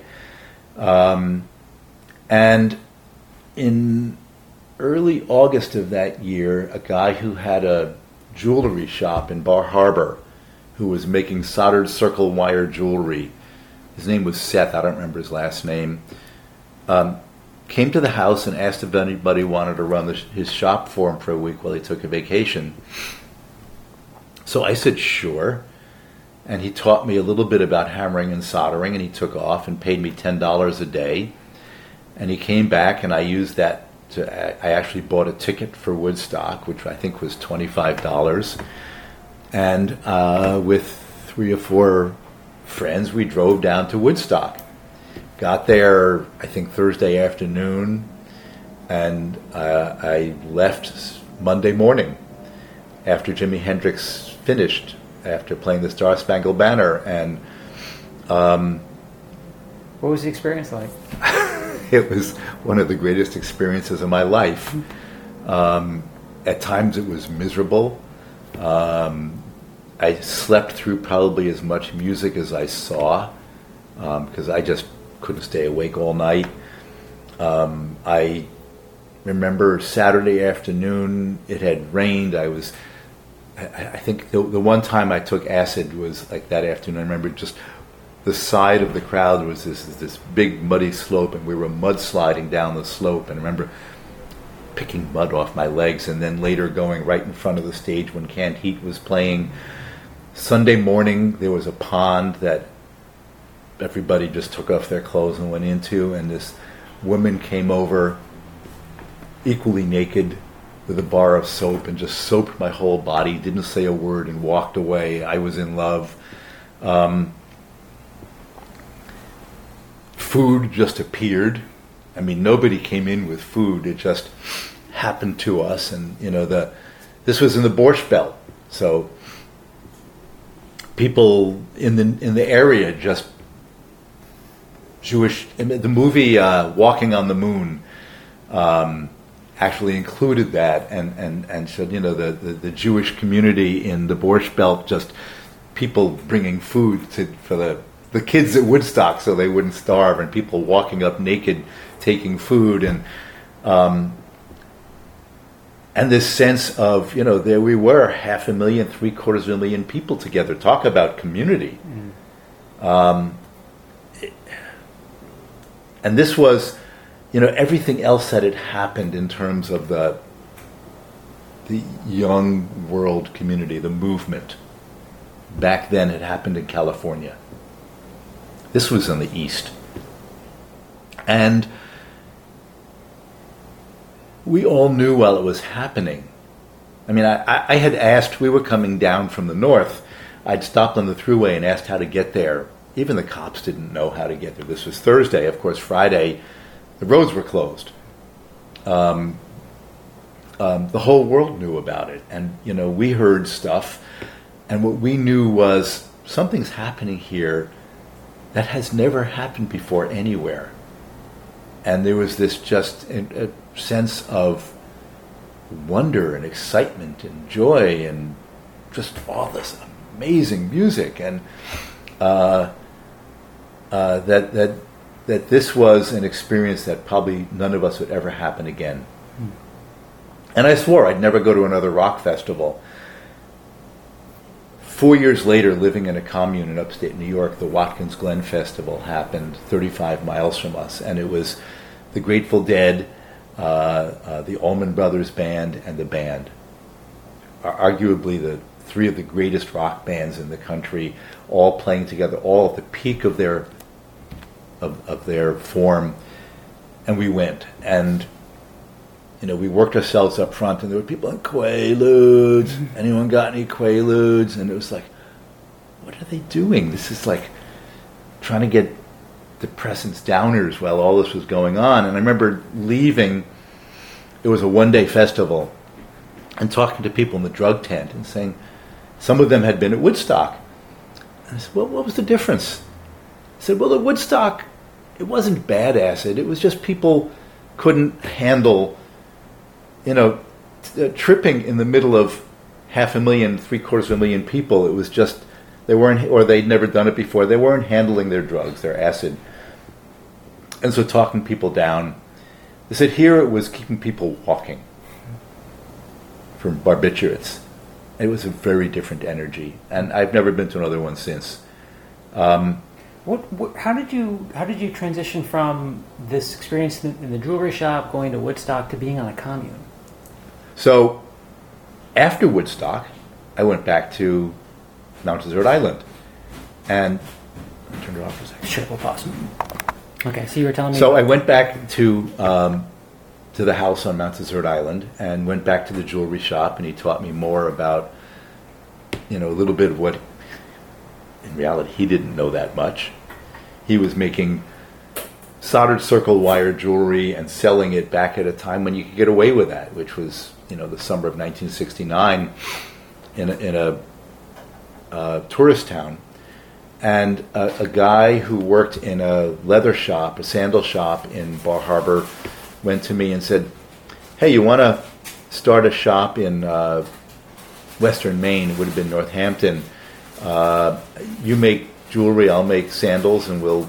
Speaker 2: And in early August of that year, a guy who had a jewelry shop in Bar Harbor, who was making soldered circle wire jewelry, his name was Seth, I don't remember his last name, came to the house and asked if anybody wanted to run his shop for him for a week while he took a vacation. So I said, sure. And he taught me a little bit about hammering and soldering, and he took off and paid me $10 a day. And he came back, and I used that I actually bought a ticket for Woodstock, which I think was $25. And with 3 or 4 friends, we drove down to Woodstock. Got there, I think, Thursday afternoon, and I left Monday morning after Jimi Hendrix finished, after playing the Star Spangled Banner. And
Speaker 1: what was the experience like?
Speaker 2: It was one of the greatest experiences of my life. At times it was miserable. I slept through probably as much music as I saw, because I just couldn't stay awake all night. I remember Saturday afternoon, it had rained. I think the one time I took acid was like that afternoon. I remember just the side of the crowd was this big muddy slope, and we were mudsliding down the slope. And I remember picking mud off my legs, and then later going right in front of the stage when Canned Heat was playing. Sunday morning, there was a pond that everybody just took off their clothes and went into, and this woman came over, equally naked, with a bar of soap, and just soaped my whole body, didn't say a word, and walked away. I was in love. Food just appeared. I mean, nobody came in with food. It just happened to us. And, this was in the Borscht Belt. So people in the area, just Jewish. The movie Walking on the Moon actually included that, and showed the Jewish community in the Borscht Belt, just people bringing food for the kids at Woodstock so they wouldn't starve, and people walking up naked taking food, and this sense of, there we were, 500,000, 750,000 people together. Talk about community. And this was, everything else that had happened in terms of the young world community, the movement, back then had happened in California. This was in the East. And we all knew while it was happening. I mean, I had asked, we were coming down from the north, I'd stopped on the thruway and asked how to get there. Even the cops didn't know how to get there. This was Thursday. Of course, Friday, the roads were closed. The whole world knew about it. And, we heard stuff. And what we knew was something's happening here that has never happened before anywhere. And there was this just a sense of wonder and excitement and joy and just all this amazing music. And that this was an experience that probably none of us would ever happen again. And I swore I'd never go to another rock festival. 4 years later, living in a commune in upstate New York, the Watkins Glen Festival happened 35 miles from us, and it was the Grateful Dead, the Allman Brothers Band, and the band. Arguably the 3 of the greatest rock bands in the country, all playing together, all at the peak of their form. And we went, and we worked ourselves up front, and there were people in Quaaludes. Anyone got any Quaaludes? And it was like, what are they doing? This is like trying to get depressants, downers while all this was going on. And I remember leaving. It was a one-day festival, and talking to people in the drug tent and saying, some of them had been at Woodstock. And I said, well, what was the difference? I said, well, at Woodstock, it wasn't bad acid. It was just people couldn't handle, tripping in the middle of 500,000, 750,000 people. It was just, they weren't, or they'd never done it before. They weren't handling their drugs, their acid. And so talking people down. They said here it was keeping people walking from barbiturates. It was a very different energy, and I've never been to another one since.
Speaker 1: How did you transition from this experience in the jewelry shop, going to Woodstock, to being on a commune?
Speaker 2: So, after Woodstock, I went back to Mount Desert Island, and turn it off for a second.
Speaker 1: Sure, we'll pause. Okay, so you were telling me.
Speaker 2: So I went back to the house on Mount Desert Island and went back to the jewelry shop, and he taught me more about, a little bit of what, in reality, he didn't know that much. He was making soldered circle wire jewelry and selling it back at a time when you could get away with that, which was, the summer of 1969 in a tourist town. And a guy who worked in a leather shop, a sandal shop in Bar Harbor, went to me and said, "Hey, you want to start a shop in Western Maine?" It would have been Northampton. You make jewelry, I'll make sandals, and we'll...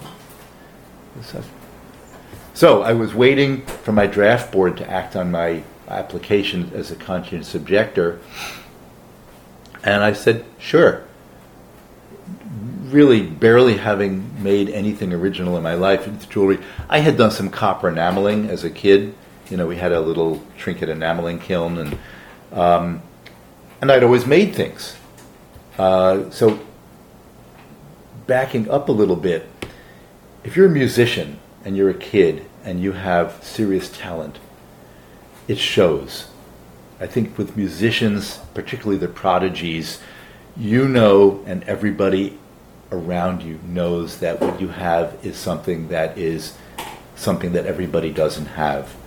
Speaker 2: So I was waiting for my draft board to act on my application as a conscientious objector, and I said, sure. Really barely having made anything original in my life with jewelry. I had done some copper enameling as a kid. We had a little trinket enameling kiln, and I'd always made things. So backing up a little bit, if you're a musician and you're a kid and you have serious talent, it shows. I think with musicians, particularly the prodigies, and everybody around you knows that what you have is something that everybody doesn't have.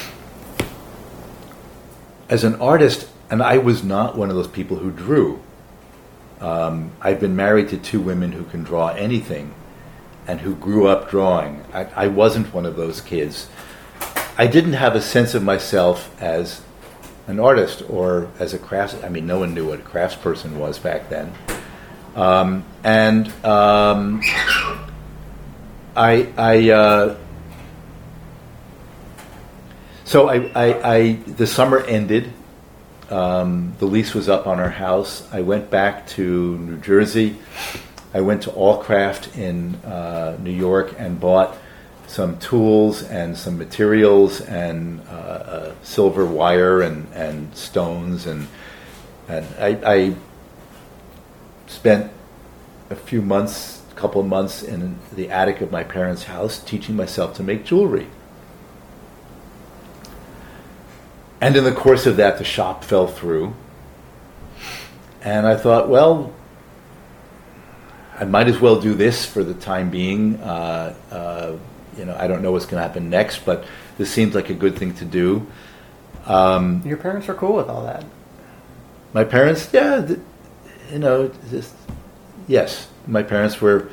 Speaker 2: As an artist, and I was not one of those people who drew. I've been married to 2 women who can draw anything and who grew up drawing. I wasn't one of those kids. I didn't have a sense of myself as an artist or as a no one knew what a craftsperson was back then. The summer ended. The lease was up on our house. I went back to New Jersey. I went to Allcraft in New York and bought some tools and some materials and silver wire and stones, and I spent a couple of months in the attic of my parents' house teaching myself to make jewelry. And in the course of that, the shop fell through. And I thought, well, I might as well do this for the time being. I don't know what's going to happen next, but this seems like a good thing to do.
Speaker 1: Your parents were cool with all that?
Speaker 2: My parents, yes. My parents were...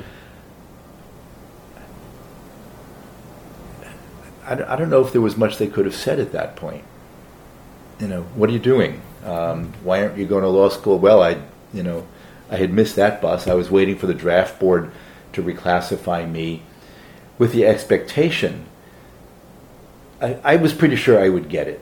Speaker 2: I don't know if there was much they could have said at that point. What are you doing? Why aren't you going to law school? Well, I had missed that bus. I was waiting for the draft board to reclassify me with the expectation. I was pretty sure I would get it.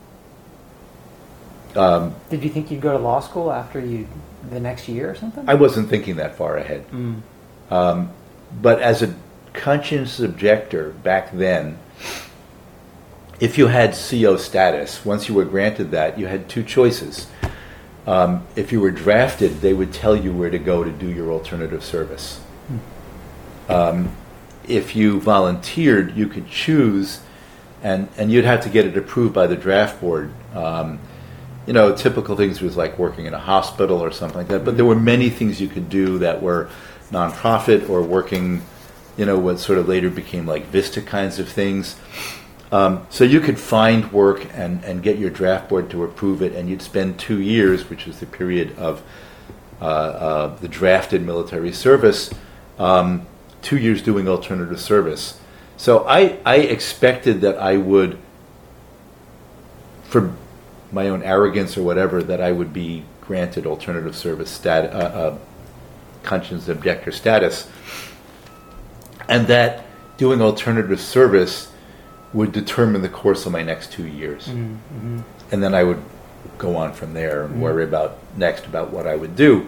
Speaker 1: Did you think you'd go to law school after the next year or something?
Speaker 2: I wasn't thinking that far ahead. But as a conscientious objector back then, if you had CO status, once you were granted that, you had 2 choices. If you were drafted, they would tell you where to go to do your alternative service. If you volunteered, you could choose, and you'd have to get it approved by the draft board. Typical things was like working in a hospital or something like that, but there were many things you could do that were nonprofit or working, what sort of later became like Vista kinds of things. So you could find work and get your draft board to approve it, and you'd spend 2 years, which was the period of the drafted military service, 2 years doing alternative service. So I expected that I would, for my own arrogance or whatever, that I would be granted alternative service conscience objector status, and that doing alternative service would determine the course of my next 2 years.
Speaker 1: Mm-hmm.
Speaker 2: And then I would go on from there and worry about what I would do.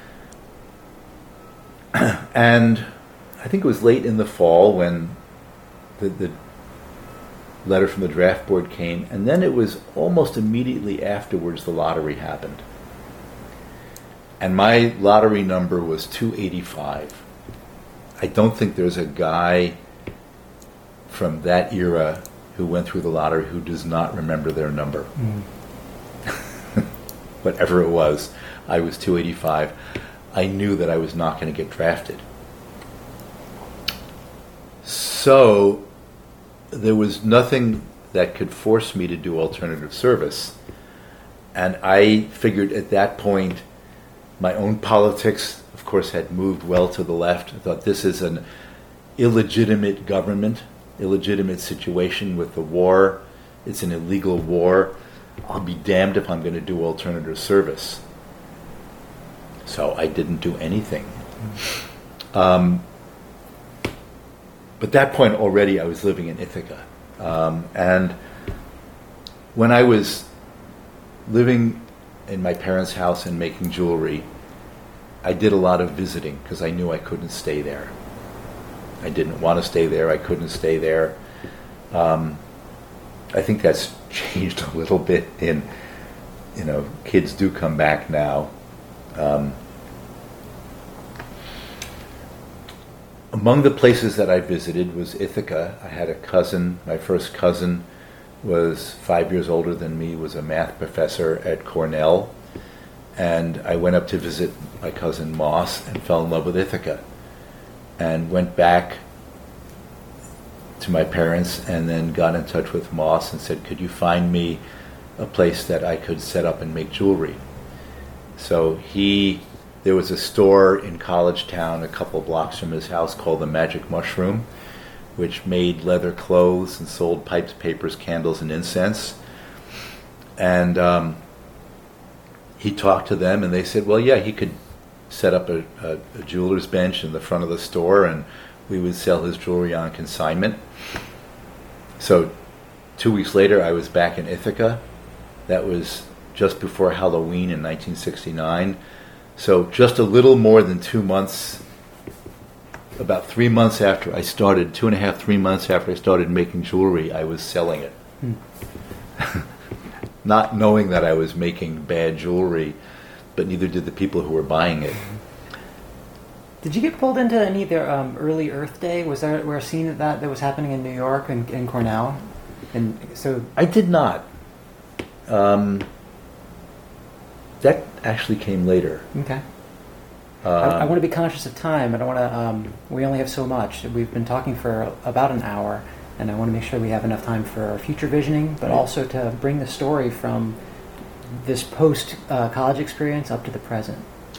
Speaker 2: And I think it was late in the fall when the letter from the draft board came, and then it was almost immediately afterwards the lottery happened. And my lottery number was 285. I don't think there's a guy from that era who went through the lottery who does not remember their number. Whatever it was, I was 285. I knew that I was not going to get drafted. So there was nothing that could force me to do alternative service. And I figured at that point, my own politics, of course, had moved well to the left. I thought this is an illegitimate government, illegitimate situation with the war. It's an illegal war. I'll be damned if I'm going to do alternative service. So I didn't do anything. But at that point already I was living in Ithaca. And when I was living in my parents' house and making jewelry, I did a lot of visiting because I knew I couldn't stay there. I didn't want to stay there. I couldn't stay there. I think that's changed a little bit kids do come back now. Among the places that I visited was Ithaca. I had a cousin. My first cousin was 5 years older than me, was a math professor at Cornell. And I went up to visit my cousin Moss and fell in love with Ithaca. And went back to my parents and then got in touch with Moss and said, could you find me a place that I could set up and make jewelry? So there was a store in College Town a couple of blocks from his house called the Magic Mushroom, which made leather clothes and sold pipes, papers, candles, and incense. And he talked to them, and they said, well, yeah, he could set up a jeweler's bench in the front of the store, and we would sell his jewelry on consignment. So 2 weeks later, I was back in Ithaca. That was just before Halloween in 1969. So just a little more than 2 months, about 3 months after I started, 2.5, 3 months after I started making jewelry, I was selling it. Not knowing that I was making bad jewelry, but neither did the people who were buying it.
Speaker 1: Did you get pulled into any of the early Earth Day? Was there a scene of that was happening in New York and in Cornell? And so
Speaker 2: I did not. That actually came later.
Speaker 1: Okay. I want to be conscious of time. I don't want to. We only have so much. We've been talking for about an hour, and I want to make sure we have enough time for our future visioning, but also to bring the story from this post college experience up to the present.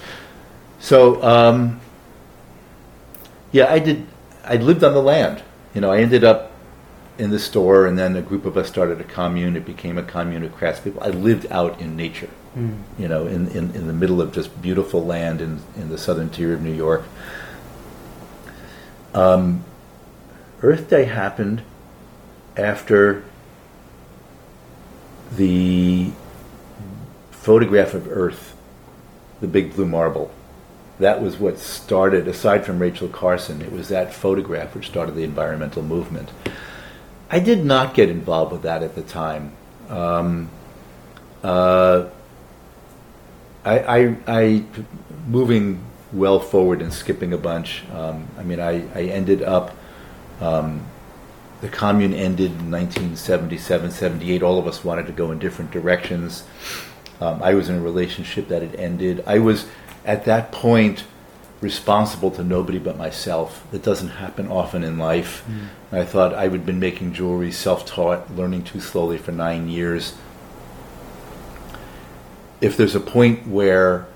Speaker 2: So, yeah, I lived on the land. I ended up in the store, and then a group of us started a commune. It became a commune of craftspeople. I lived out in nature. In the middle of just beautiful land in the southern tier of New York. Earth Day happened after the photograph of Earth, the big blue marble. That was what started, aside from Rachel Carson, it was that photograph which started the environmental movement. I did not get involved with that at the time. I moving well forward and skipping a bunch. I ended up, the commune ended in 1977, 78. All of us wanted to go in different directions. I was in a relationship that had ended. I was, at that point, responsible to nobody but myself. That doesn't happen often in life. I thought I had been making jewelry, self-taught, learning too slowly for 9 years. If there's a point where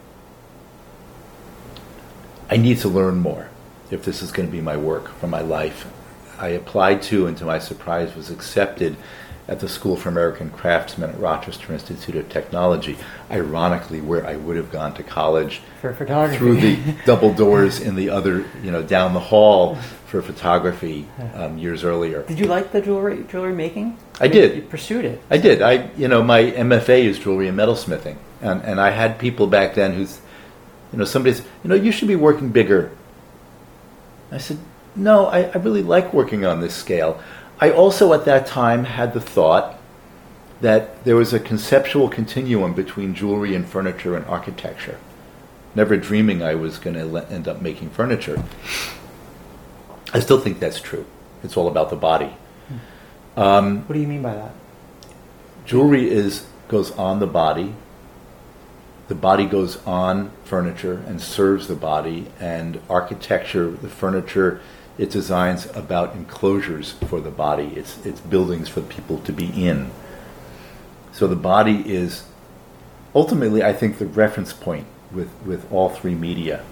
Speaker 2: I need to learn more, if this is going to be my work for my life, I applied to, and to my surprise was accepted at the School for American Craftsmen at Rochester Institute of Technology, ironically where I would have gone to college
Speaker 1: for photography.
Speaker 2: through the double doors in the other, down the hall for photography years earlier.
Speaker 1: Did you like the jewelry making?
Speaker 2: I did.
Speaker 1: You pursued it.
Speaker 2: I did. My MFA is jewelry and metalsmithing, and I had people back then who's, somebody said, you should be working bigger. I said, no, I really like working on this scale. I also at that time had the thought that there was a conceptual continuum between jewelry and furniture and architecture, never dreaming I was going to end up making furniture. I still think that's true. It's all about the body.
Speaker 1: What do you mean by that?
Speaker 2: Jewelry goes on the body goes on furniture and serves the body, and architecture, the furniture, it designs about enclosures for the body. It's buildings for people to be in. So the body is ultimately, I think, the reference point with all three media.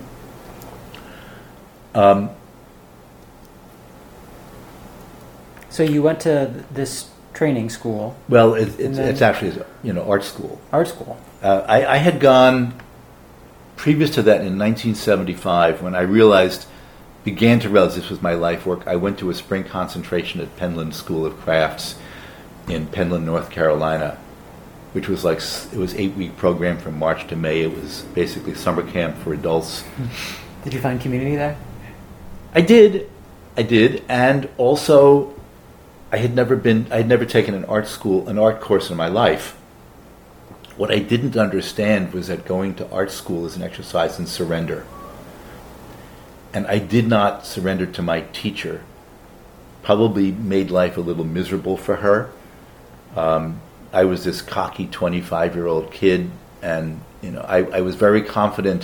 Speaker 1: So you went to this training school.
Speaker 2: Well, it's actually art school.
Speaker 1: Art school.
Speaker 2: I had gone previous to that in 1975 when I began to realize this was my life work. I went to a spring concentration at Penland School of Crafts in Penland, North Carolina, which was it was 8-week program from March to May. It was basically summer camp for adults.
Speaker 1: Did you find community there?
Speaker 2: I did, and also I had never taken an art course in my life. What I didn't understand was that going to art school is an exercise in surrender. And I did not surrender to my teacher. Probably made life a little miserable for her. I was this cocky 25-year-old kid, and I was very confident.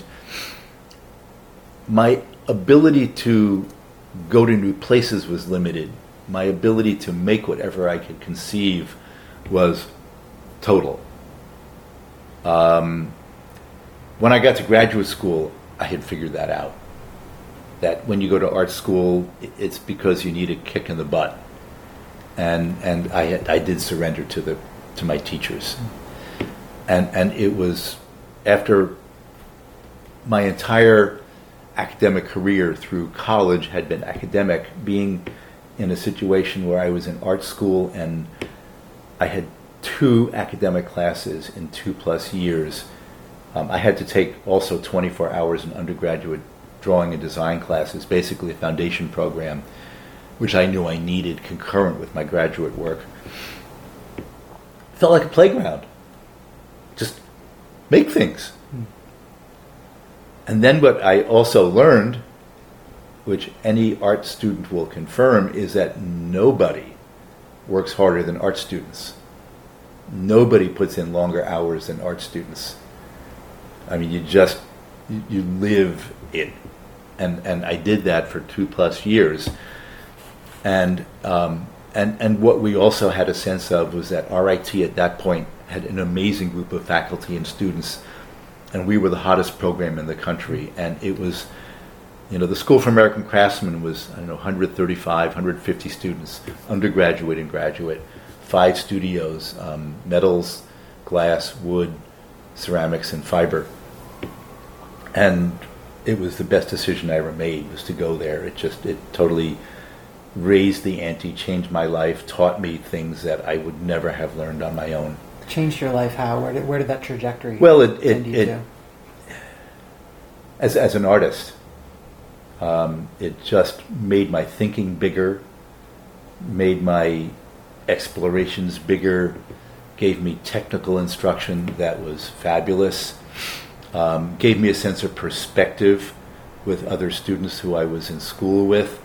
Speaker 2: My ability to go to new places was limited. My ability to make whatever I could conceive was total. When I got to graduate school, I had figured that out. That when you go to art school, it's because you need a kick in the butt, and I did surrender to my teachers, and it was after my entire academic career through college had been academic, being in a situation where I was in art school and I had 2 academic classes in 2+ years. I had to take also 24 hours in undergraduate drawing and design classes, basically a foundation program, which I knew I needed concurrent with my graduate work. It felt like a playground. Just make things. And then what I also learned, which any art student will confirm, is that nobody works harder than art students. Nobody puts in longer hours than art students. I mean, you live it. And I did that for 2+ years. And what we also had a sense of was that RIT at that point had an amazing group of faculty and students, and we were the hottest program in the country. And it was, the School for American Craftsmen was, 135, 150 students, undergraduate and graduate, 5 studios, metals, glass, wood, ceramics, and fiber. And it was the best decision I ever made, was to go there. It totally raised the ante, changed my life, taught me things that I would never have learned on my own.
Speaker 1: Changed your life how? Where did that trajectory
Speaker 2: send
Speaker 1: you to?
Speaker 2: As an artist, it just made my thinking bigger, made my explorations bigger, gave me technical instruction that was fabulous, gave me a sense of perspective with other students who I was in school with.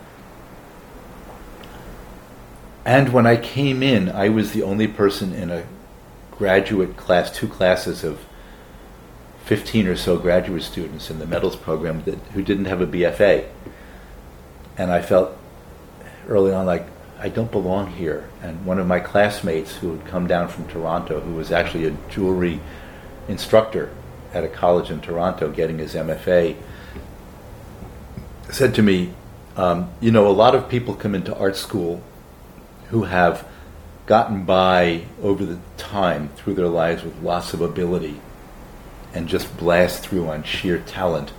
Speaker 2: And when I came in, I was the only person in a graduate class, 2 classes of 15 or so graduate students in the metals program who didn't have a BFA. And I felt early on like I don't belong here. And one of my classmates who had come down from Toronto, who was actually a jewelry instructor at a college in Toronto getting his MFA, said to me, a lot of people come into art school who have gotten by over the time through their lives with lots of ability and just blast through on sheer talent.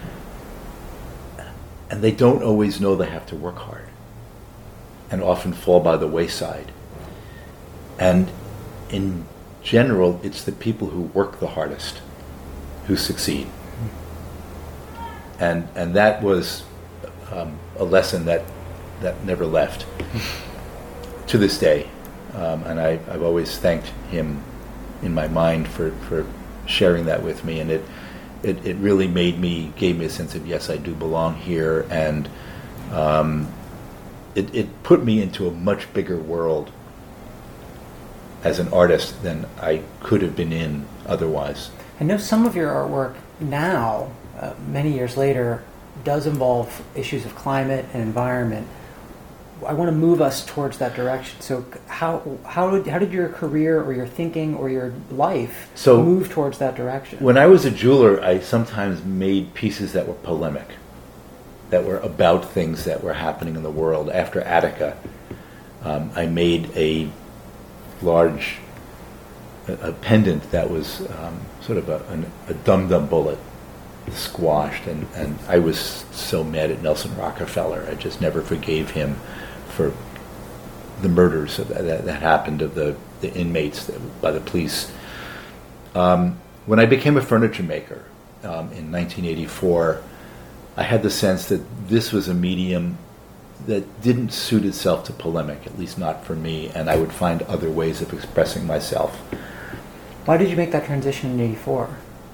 Speaker 2: And they don't always know they have to work hard and often fall by the wayside. And in general, it's the people who work the hardest who succeed. And that was a lesson that never left to this day. And I've always thanked him in my mind for sharing that with me. And it really gave me a sense of, yes, I do belong here. And it put me into a much bigger world as an artist than I could have been in otherwise.
Speaker 1: I know some of your artwork now, many years later, does involve issues of climate and environment. I want to move us towards that direction. So how did your career or your thinking or your life move towards that direction?
Speaker 2: When I was a jeweler, I sometimes made pieces that were polemic, that were about things that were happening in the world. After Attica, I made a large a pendant that was sort of a dum-dum bullet squashed, and I was so mad at Nelson Rockefeller. I just never forgave him for the murders that happened of the inmates by the police. When I became a furniture maker in 1984, I had the sense that this was a medium that didn't suit itself to polemic, at least not for me, and I would find other ways of expressing myself.
Speaker 1: Why did you make that transition in 84?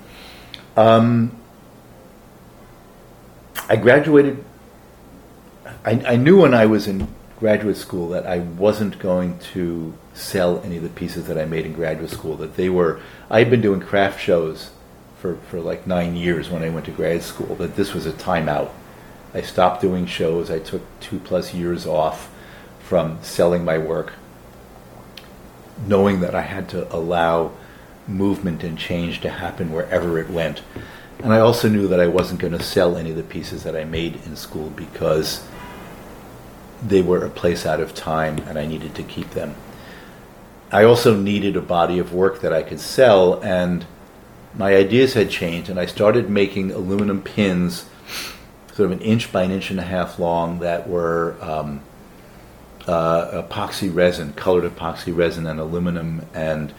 Speaker 2: I graduated. I knew when I was in graduate school that I wasn't going to sell any of the pieces that I made in graduate school. That I had been doing craft shows for like 9 years when I went to grad school. That this was a timeout. I stopped doing shows. I took 2+ years off from selling my work, knowing that I had to allow movement and change to happen wherever it went. And I also knew that I wasn't going to sell any of the pieces that I made in school because they were a place out of time and I needed to keep them. I also needed a body of work that I could sell, and my ideas had changed, and I started making aluminum pins, sort of 1 inch by 1.5 inches long, that were epoxy resin, colored epoxy resin and aluminum, and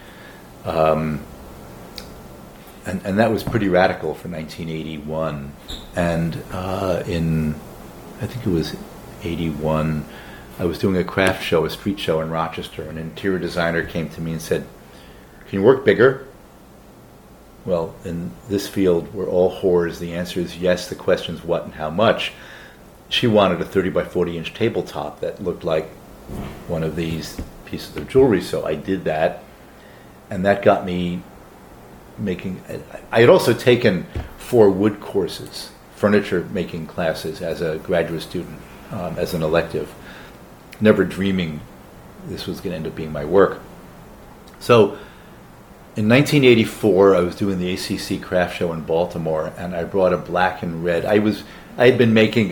Speaker 2: that was pretty radical for 1981. And in, I think it was 81, I was doing a craft show, a street show in Rochester. An interior designer came to me and said, "Can you work bigger?" Well, in this field, we're all whores. The answer is yes. The question is what and how much. She wanted a 30 by 40 inch tabletop that looked like one of these pieces of jewelry, so I did that. And that got me making... I had also taken 4 wood courses, furniture making classes, as a graduate student, as an elective, never dreaming this was going to end up being my work. So in 1984, I was doing the ACC craft show in Baltimore, and I brought a black and red. I had been making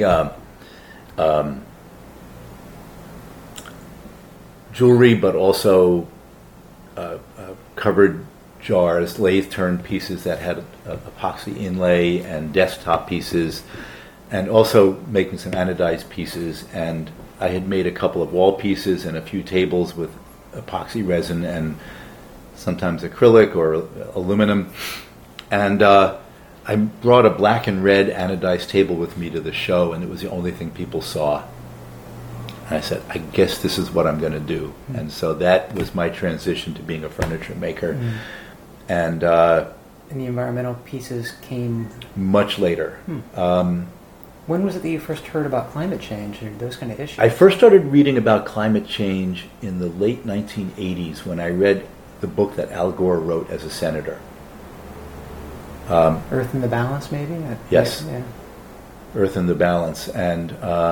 Speaker 2: jewelry, but also covered jars, lathe-turned pieces that had epoxy inlay, and desktop pieces, and also making some anodized pieces. And I had made a couple of wall pieces and a few tables with epoxy resin and sometimes acrylic or aluminum. And I brought a black and red anodized table with me to the show, and it was the only thing people saw. And I said, I guess this is what I'm going to do. Mm. And so that was my transition to being a furniture maker. Mm. And
Speaker 1: the environmental pieces came...
Speaker 2: much later.
Speaker 1: When was it that you first heard about climate change and those kind of issues?
Speaker 2: I first started reading about climate change in the late 1980s when I read the book that Al Gore wrote as a senator.
Speaker 1: Earth in the Balance, maybe?
Speaker 2: Yes.
Speaker 1: Yeah.
Speaker 2: Earth in the Balance. And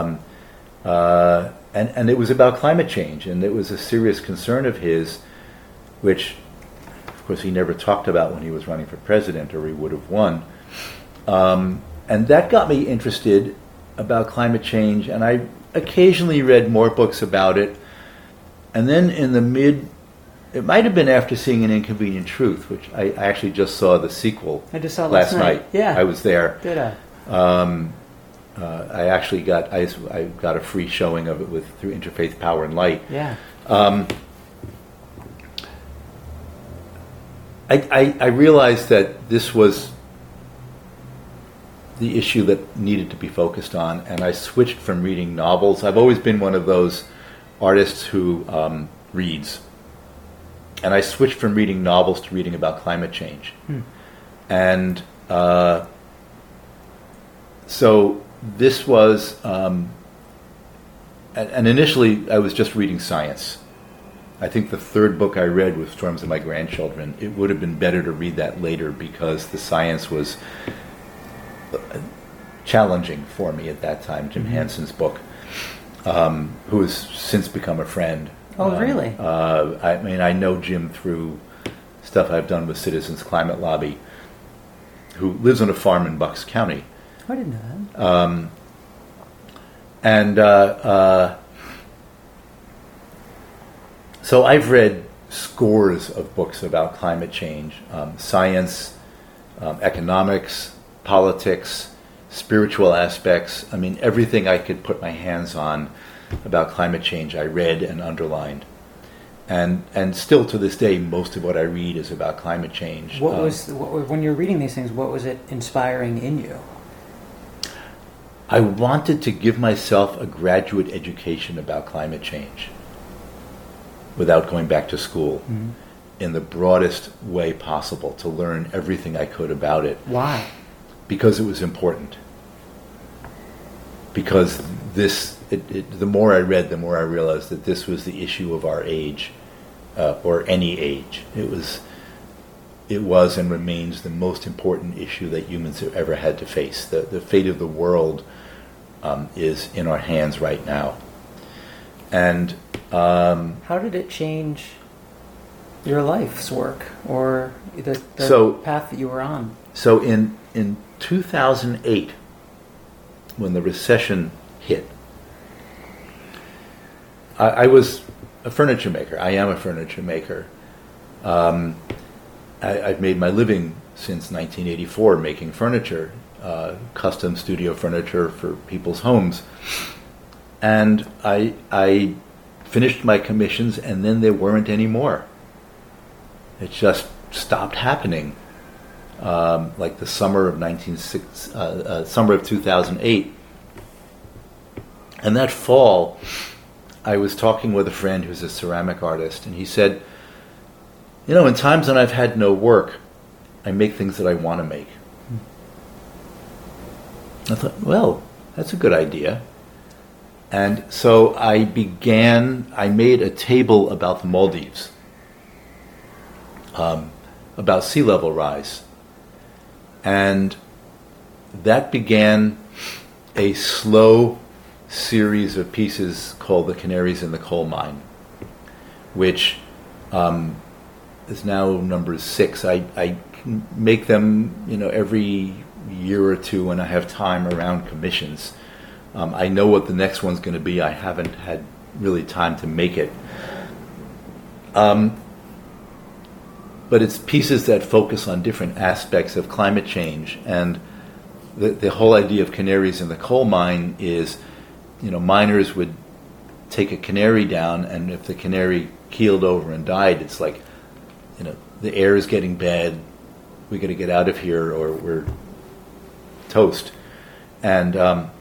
Speaker 2: it was about climate change, and it was a serious concern of his, which, of course, he never talked about when he was running for president, or he would have won. And that got me interested about climate change, and I occasionally read more books about it. And then it might have been after seeing An Inconvenient Truth, which I actually just saw the sequel.
Speaker 1: I just saw it
Speaker 2: last night.
Speaker 1: Yeah,
Speaker 2: I was there.
Speaker 1: Did I?
Speaker 2: I actually got a free showing of it through Interfaith Power and Light.
Speaker 1: Yeah.
Speaker 2: I realized that this was the issue that needed to be focused on, and I switched from reading novels. I've always been one of those artists who reads, and I switched from reading novels to reading about climate change. And so this was, and initially I was just reading science. I think the third book I read was Storms of My Grandchildren. It would have been better to read that later because the science was challenging for me at that time. Jim Hanson's book, who has since become a friend.
Speaker 1: Oh, really?
Speaker 2: I mean, I know Jim through stuff I've done with Citizens Climate Lobby, who lives on a farm in Bucks County.
Speaker 1: I didn't know that.
Speaker 2: So I've read scores of books about climate change, science, economics, politics, spiritual aspects. I mean, everything I could put my hands on about climate change I read and underlined. And still to this day, most of what I read is about climate change.
Speaker 1: When you're reading these things, what was it inspiring in you?
Speaker 2: I wanted to give myself a graduate education about climate change without going back to school in the broadest way possible, to learn everything I could about it.
Speaker 1: Why?
Speaker 2: Because it was important. Because the more I read, the more I realized that this was the issue of our age, or any age. It was and remains the most important issue that humans have ever had to face. The fate of the world is in our hands right now. And
Speaker 1: how did it change your life's work or the path that you were on?
Speaker 2: So in 2008, when the recession hit, I was a furniture maker. I am a furniture maker. I've made my living since 1984 making furniture, custom studio furniture for people's homes. And I finished my commissions, and then there weren't any more. It just stopped happening. Like the summer of 2008. And that fall, I was talking with a friend who's a ceramic artist, and he said, in times when I've had no work, I make things that I want to make. I thought, well, that's a good idea. And so I made a table about the Maldives, about sea level rise. And that began a slow series of pieces called The Canaries in the Coal Mine, which is now number 6. I make them, every year or two when I have time around commissions. I know what the next one's going to be. I haven't had really time to make it. But it's pieces that focus on different aspects of climate change. And the whole idea of canaries in the coal mine is, miners would take a canary down, and if the canary keeled over and died, it's like, the air is getting bad, we got to get out of here or we're toast. And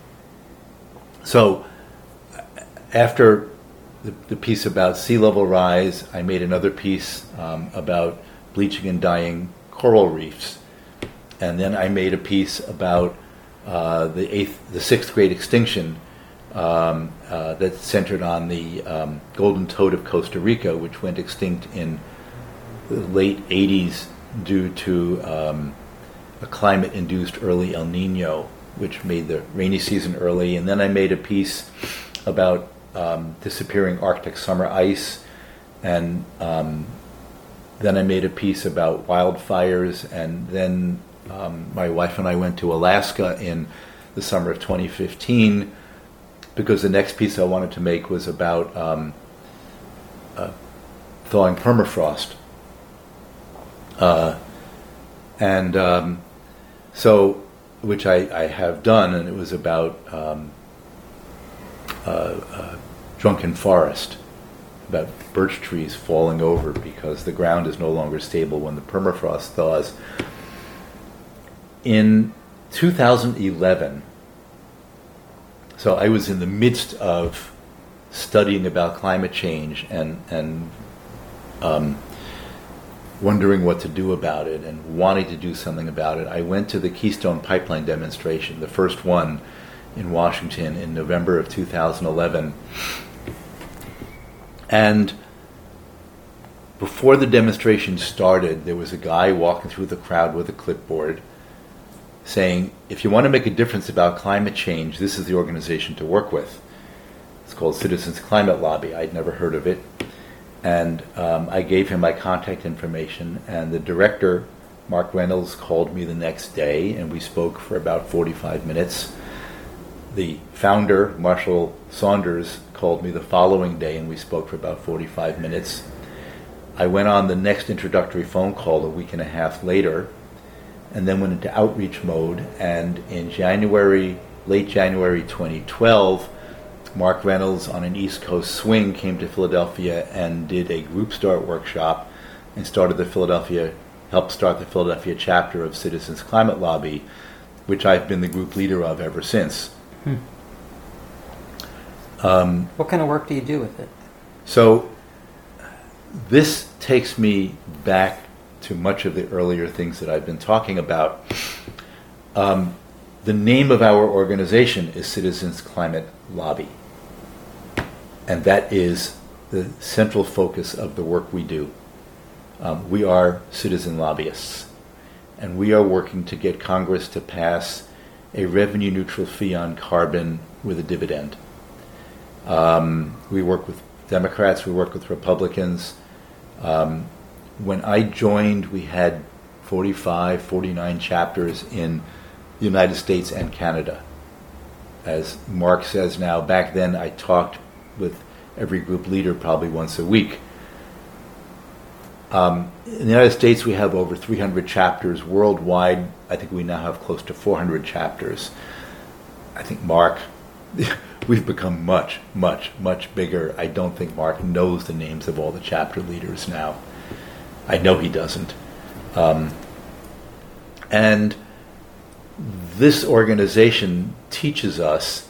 Speaker 2: so after the piece about sea level rise, I made another piece about bleaching and dying coral reefs. And then I made a piece about the 6th great extinction that centered on the golden toad of Costa Rica, which went extinct in the late 80s due to a climate-induced early El Nino, which made the rainy season early. And then I made a piece about disappearing Arctic summer ice, and then I made a piece about wildfires, and then my wife and I went to Alaska in the summer of 2015 because the next piece I wanted to make was about thawing permafrost. So, which I have done, and it was about drunken forest, about birch trees falling over because the ground is no longer stable when the permafrost thaws. In 2011, so I was in the midst of studying about climate change and wondering what to do about it and wanting to do something about it. I went to the Keystone Pipeline demonstration, the first one in Washington in November of 2011. And before the demonstration started, there was a guy walking through the crowd with a clipboard saying, if you want to make a difference about climate change, this is the organization to work with. It's called Citizens Climate Lobby. I'd never heard of it. And I gave him my contact information, and the director, Mark Reynolds, called me the next day, and we spoke for about 45 minutes. The founder, Marshall Saunders, called me the following day, and we spoke for about 45 minutes. I went on the next introductory phone call a week and a half later, and then went into outreach mode, and in late January 2012, Mark Reynolds, on an East Coast swing, came to Philadelphia and did a group start workshop and helped start the Philadelphia chapter of Citizens Climate Lobby, which I've been the group leader of ever since.
Speaker 1: What kind of work do you do with it?
Speaker 2: So this takes me back to much of the earlier things that I've been talking about. The name of our organization is Citizens Climate Lobby. And that is the central focus of the work we do. We are citizen lobbyists. And we are working to get Congress to pass a revenue-neutral fee on carbon with a dividend. We work with Democrats, we work with Republicans. When I joined, we had 45, 49 chapters in the United States and Canada. As Mark says now, back then I talked with every group leader probably once a week. In the United States, we have over 300 chapters. Worldwide, I think we now have close to 400 chapters. I think Mark, we've become much, much, much bigger. I don't think Mark knows the names of all the chapter leaders now. I know he doesn't. And this organization teaches us,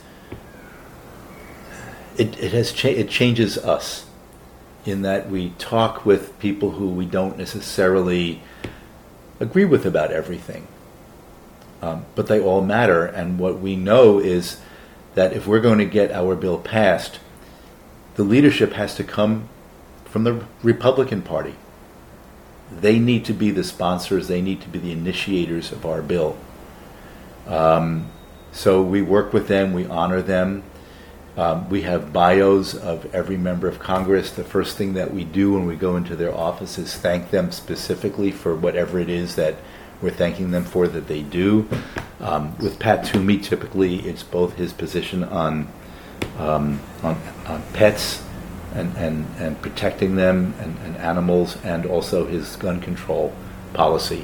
Speaker 2: it changes us in that we talk with people who we don't necessarily agree with about everything. But they all matter, and what we know is that if we're going to get our bill passed, the leadership has to come from the Republican Party. They need to be the sponsors, they need to be the initiators of our bill. So we work with them, we honor them. We have bios of every member of Congress. The first thing that we do when we go into their office is thank them specifically for whatever it is that we're thanking them for that they do. With Pat Toomey, typically it's both his position on pets and protecting them and animals, and also his gun control policy.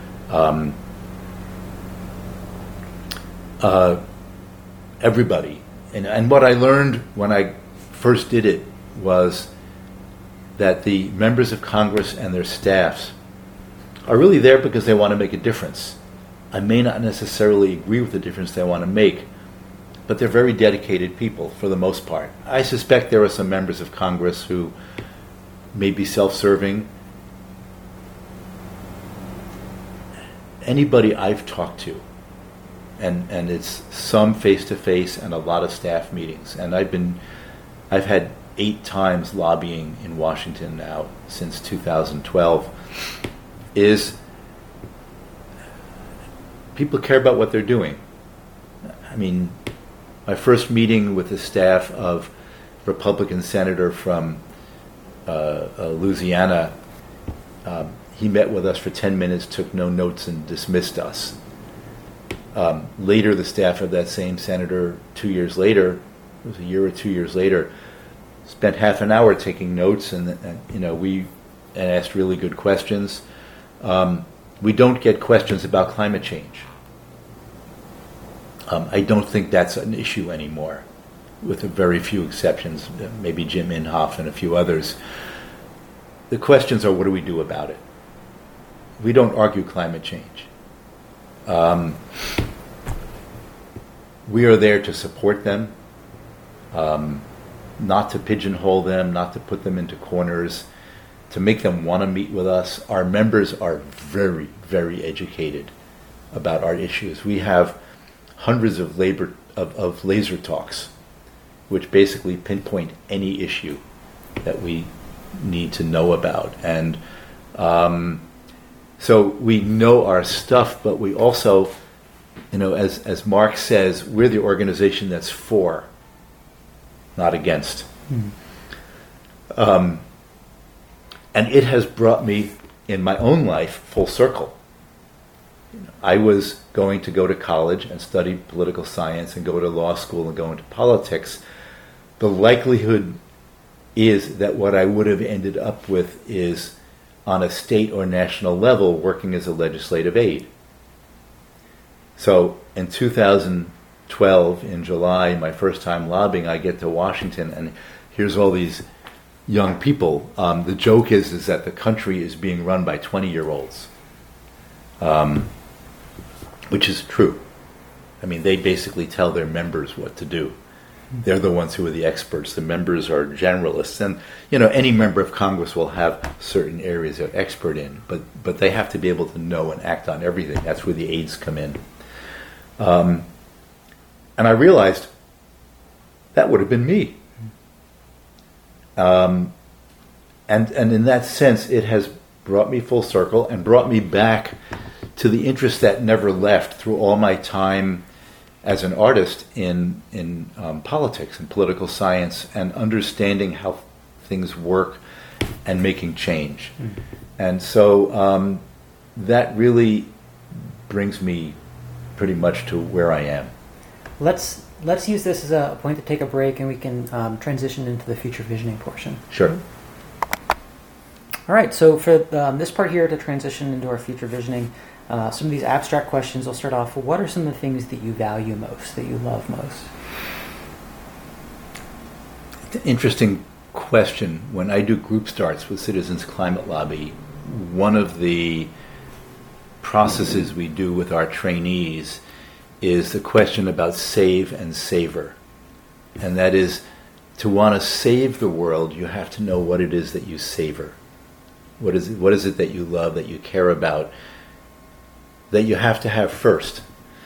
Speaker 2: Everybody. And what I learned when I first did it was that the members of Congress and their staffs are really there because they want to make a difference. I may not necessarily agree with the difference they want to make, but they're very dedicated people for the most part. I suspect there are some members of Congress who may be self-serving. Anybody I've talked to, and it's some face-to-face and a lot of staff meetings, and I've had 8 times lobbying in Washington now since 2012, is people care about what they're doing. I mean, my first meeting with the staff of a Republican senator from Louisiana, he met with us for 10 minutes, took no notes, and dismissed us. Later, the staff of that same senator, 2 years later, it was a year or 2 years later, spent half an hour taking notes, and we asked really good questions. We don't get questions about climate change. I don't think that's an issue anymore, with a very few exceptions, maybe Jim Inhofe and a few others. The questions are, what do we do about it? We don't argue climate change. We are there to support them, not to pigeonhole them, not to put them into corners, to make them want to meet with us. Our members are very, very educated about our issues. We have hundreds of laser talks, which basically pinpoint any issue that we need to know about. And so we know our stuff, but we also, as Mark says, we're the organization that's for, not against. And it has brought me, in my own life, full circle. I was going to go to college and study political science and go to law school and go into politics. The likelihood is that what I would have ended up with is, on a state or national level, working as a legislative aide. So in 2012, in July, my first time lobbying, I get to Washington, and here's all these young people. The joke is that the country is being run by 20-year-olds, which is true. I mean, they basically tell their members what to do. They're the ones who are the experts. The members are generalists. And, any member of Congress will have certain areas they're expert in, but they have to be able to know and act on everything. That's where the aides come in. And I realized that would have been me. And in that sense, it has brought me full circle and brought me back to the interest that never left through all my time as an artist in politics and political science, and understanding how things work and making change. And so that really brings me pretty much to where I am.
Speaker 1: Let's use this as a point to take a break, and we can transition into the future visioning portion.
Speaker 2: Sure.
Speaker 1: All right, so for this part here, to transition into our future visioning, some of these abstract questions, I'll start off. What are some of the things that you value most, that you love most?
Speaker 2: It's an interesting question. When I do group starts with Citizens Climate Lobby, one of the processes we do with our trainees is the question about save and savor. And that is, to want to save the world, you have to know what it is that you savor. What is it that you love, that you care about, that you have to have first?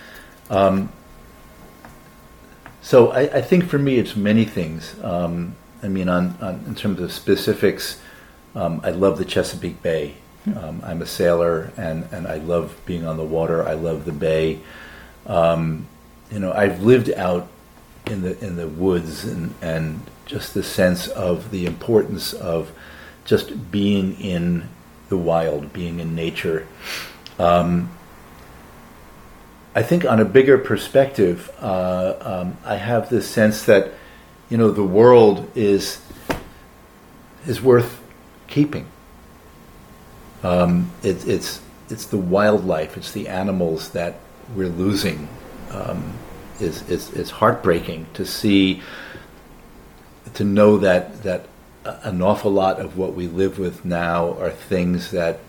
Speaker 2: So I think for me it's many things. In terms of specifics, I love the Chesapeake Bay. I'm a sailor, and I love being on the water. I love the bay. I've lived out in the woods, and just the sense of the importance of just being in the wild, being in nature. I think on a bigger perspective, I have this sense that, the world is worth keeping. It's the wildlife, it's the animals that we're losing. It's heartbreaking to see, to know that an awful lot of what we live with now are things that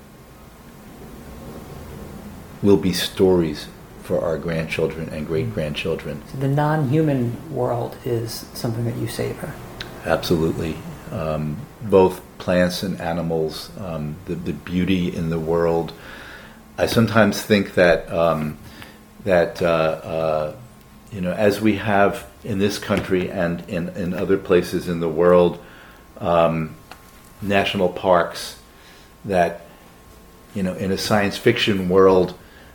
Speaker 2: will be stories for our grandchildren and great-grandchildren.
Speaker 1: So the non-human world is something that you savor.
Speaker 2: Absolutely. Both plants and animals, the beauty in the world. I sometimes think that as we have in this country and in other places in the world, national parks, that in a science fiction world,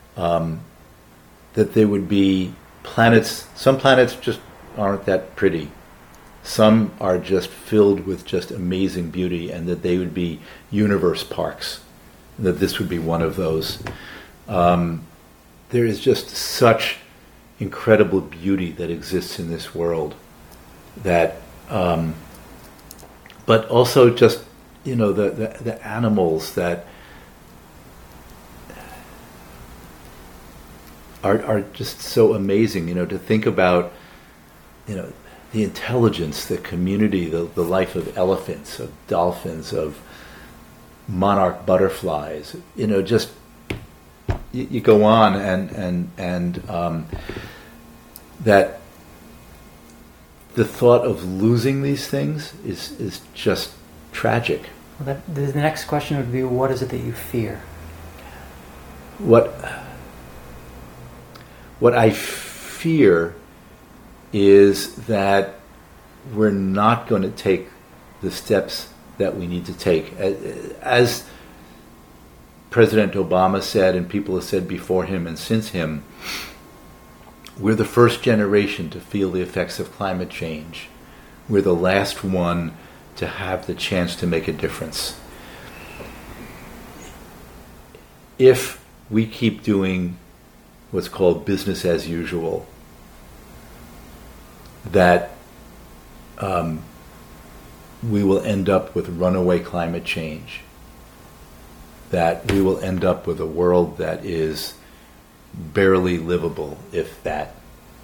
Speaker 2: that there would be planets. Some planets just aren't that pretty. Some are just filled with just amazing beauty, and that they would be universe parks. That this would be one of those. There is just such incredible beauty that exists in this world that but also just, the animals that are just so amazing, to think about, the intelligence, the community, the life of elephants, of dolphins, of monarch butterflies, just you go on and that the thought of losing these things is just tragic.
Speaker 1: Well, the next question would be, what is it that you fear?
Speaker 2: What I fear is that we're not going to take the steps that we need to take. As President Obama said, and people have said before him and since him, we're the first generation to feel the effects of climate change. We're the last one to have the chance to make a difference. If we keep doing what's called business as usual, that we will end up with runaway climate change, that we will end up with a world that is barely livable, if that.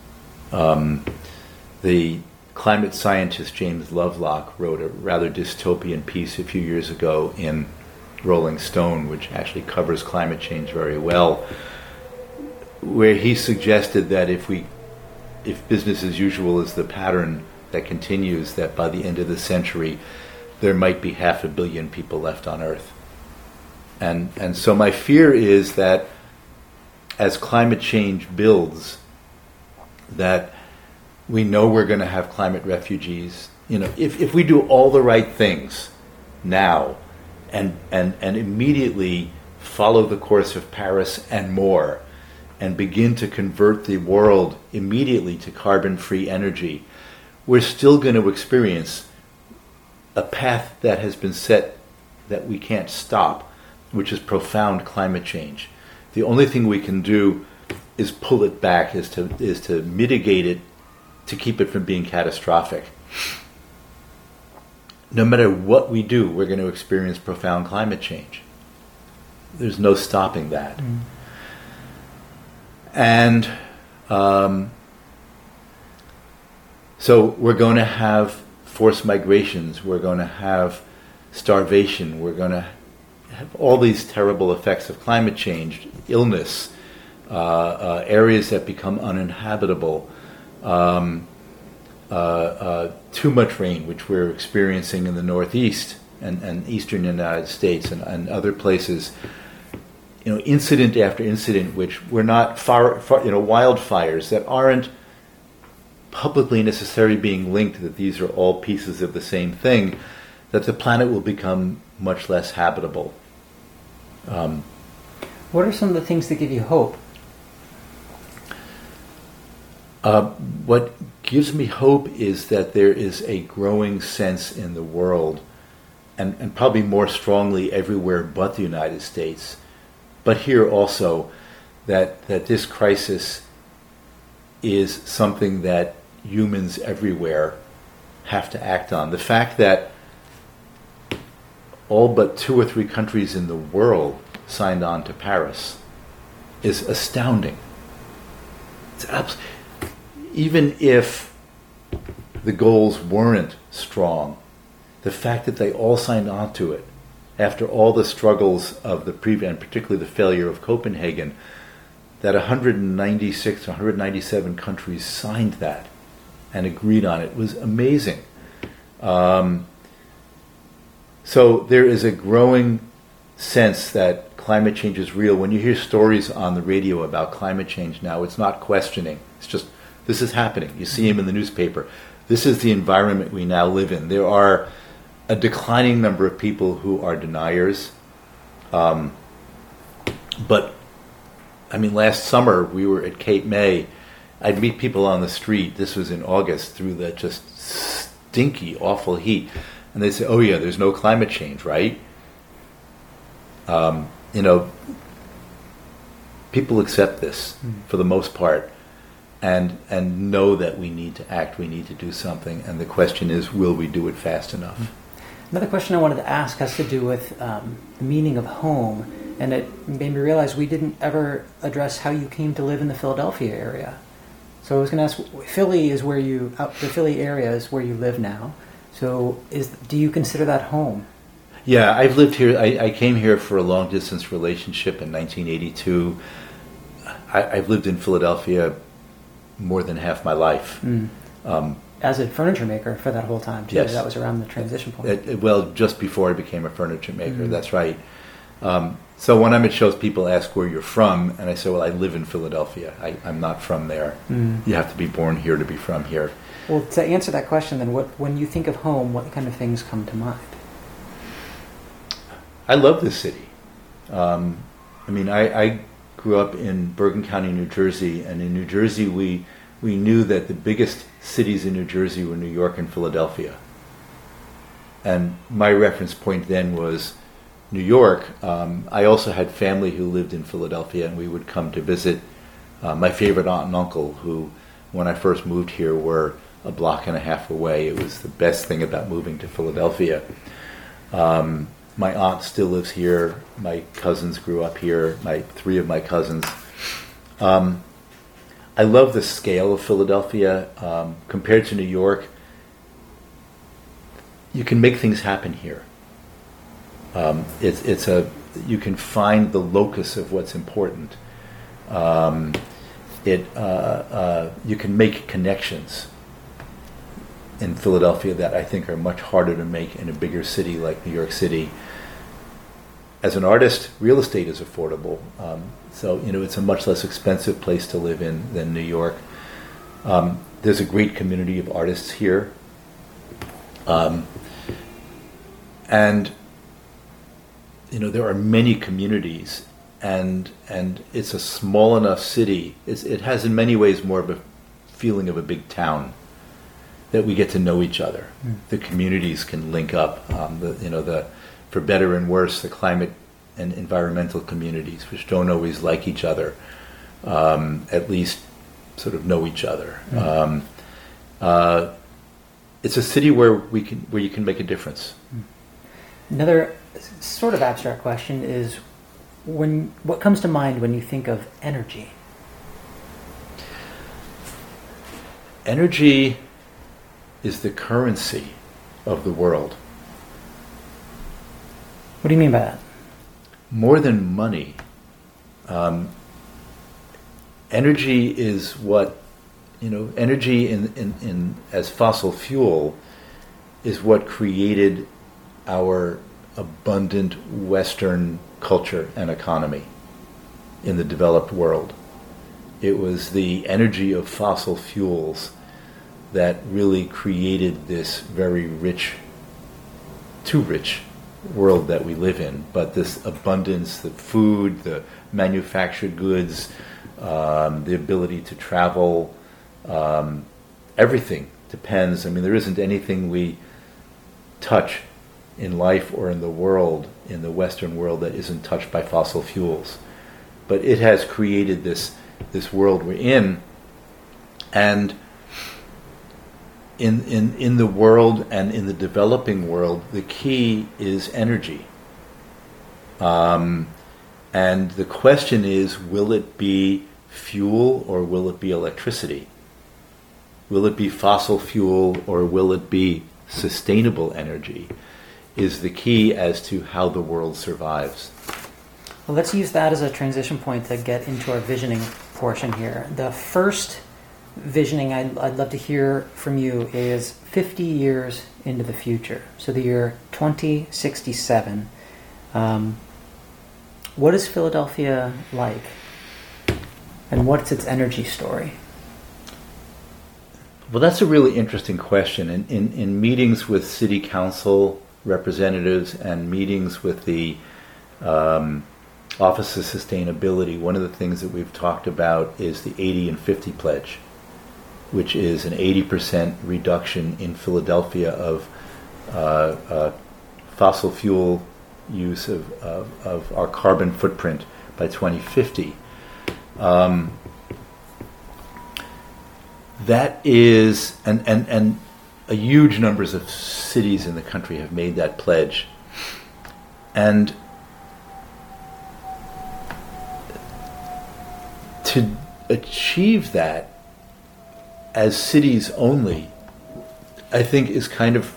Speaker 2: The climate scientist James Lovelock wrote a rather dystopian piece a few years ago in Rolling Stone, which actually covers climate change very well, where he suggested that if business as usual is the pattern that continues, that by the end of the century there might be 500 million people left on Earth. And so my fear is that as climate change builds, that we know we're going to have climate refugees. If we do all the right things now and immediately follow the course of Paris and more, and begin to convert the world immediately to carbon-free energy, we're still going to experience a path that has been set that we can't stop, which is profound climate change. The only thing we can do is pull it back, is to mitigate it, to keep it from being catastrophic. No matter what we do, we're going to experience profound climate change. There's no stopping that. Mm. And so we're going to have forced migrations, we're going to have starvation, we're going to have all these terrible effects of climate change, illness, areas that become uninhabitable, too much rain, which we're experiencing in the Northeast and eastern United States and other places. Incident after incident, which were not wildfires that aren't publicly necessarily being linked, that these are all pieces of the same thing, that the planet will become much less habitable.
Speaker 1: What are some of the things that give you hope?
Speaker 2: What gives me hope is that there is a growing sense in the world, and probably more strongly everywhere but the United States, but here also, that this crisis is something that humans everywhere have to act on. The fact that all but 2 or 3 countries in the world signed on to Paris is astounding. It's even if the goals weren't strong, the fact that they all signed on to it after all the struggles of the previous, and particularly the failure of Copenhagen, that 196 or 197 countries signed that and agreed on it was amazing. So there is a growing sense that climate change is real. When you hear stories on the radio about climate change now, it's not questioning. It's just, this is happening. You see them in the newspaper. This is the environment we now live in. There are a declining number of people who are deniers. But, last summer we were at Cape May. I'd meet people on the street, this was in August, through the just stinky, awful heat. And they'd say, oh yeah, there's no climate change, right? People accept this for the most part and know that we need to act, we need to do something. And the question is, will we do it fast enough?
Speaker 1: Another question I wanted to ask has to do with the meaning of home, and it made me realize we didn't ever address how you came to live in the Philadelphia area. So I was going to ask, Philly is where the Philly area is where you live now. So do you consider that home?
Speaker 2: Yeah, I've lived here. I came here for a long distance relationship in 1982. I've lived in Philadelphia more than half my life.
Speaker 1: As a furniture maker for that whole time, too.
Speaker 2: Yes.
Speaker 1: That was around the transition point.
Speaker 2: Well, just before I became a furniture maker, that's right. So when I'm at shows, people ask where you're from, and I say, well, I live in Philadelphia. I'm not from there. You have to be born here to be from here.
Speaker 1: Well, to answer that question, then, when you think of home, what kind of things come to mind?
Speaker 2: I love this city. I grew up in Bergen County, New Jersey, and in New Jersey we knew that the biggest cities in New Jersey were New York and Philadelphia. And my reference point then was New York. I also had family who lived in Philadelphia, and we would come to visit my favorite aunt and uncle, who, when I first moved here, were a block and a half away. It was the best thing about moving to Philadelphia. My aunt still lives here. My cousins grew up here. Three of my cousins. I love the scale of Philadelphia. Compared to New York, you can make things happen here. You can find the locus of what's important. You can make connections in Philadelphia that I think are much harder to make in a bigger city like New York City. As an artist, real estate is affordable, so it's a much less expensive place to live in than New York. There's a great community of artists here, and there are many communities, and it's a small enough city. It has in many ways more of a feeling of a big town, that we get to know each other. The communities can link up. For better and worse, the climate and environmental communities, which don't always like each other, at least sort of know each other. It's a city where you can make a difference.
Speaker 1: Another sort of abstract question is, what comes to mind when you think of energy?
Speaker 2: Energy is the currency of the world.
Speaker 1: What do you mean by that?
Speaker 2: More than money. Energy is what, energy in as fossil fuel is what created our abundant Western culture and economy in the developed world. It was the energy of fossil fuels that really created this very rich, too rich world that we live in. But this abundance, the food, the manufactured goods, the ability to travel, everything depends. There isn't anything we touch in life or in the world, in the Western world, that isn't touched by fossil fuels. But it has created this world we're in, and in the world and in the developing world, the key is energy. And the question is, will it be fuel or will it be electricity? Will it be fossil fuel or will it be sustainable energy? Is the key as to how the world survives.
Speaker 1: Well, let's use that as a transition point to get into our visioning portion here. The first visioning I'd love to hear from you is 50 years into the future. So the year 2067. What is Philadelphia like? And what's its energy story?
Speaker 2: Well, that's a really interesting question. In meetings with city council representatives and meetings with the Office of Sustainability, one of the things that we've talked about is the 80 and 50 pledge, which is an 80% reduction in Philadelphia of fossil fuel use of our carbon footprint by 2050. That is, and a huge numbers of cities in the country have made that pledge. And to achieve that as cities only, I think is kind of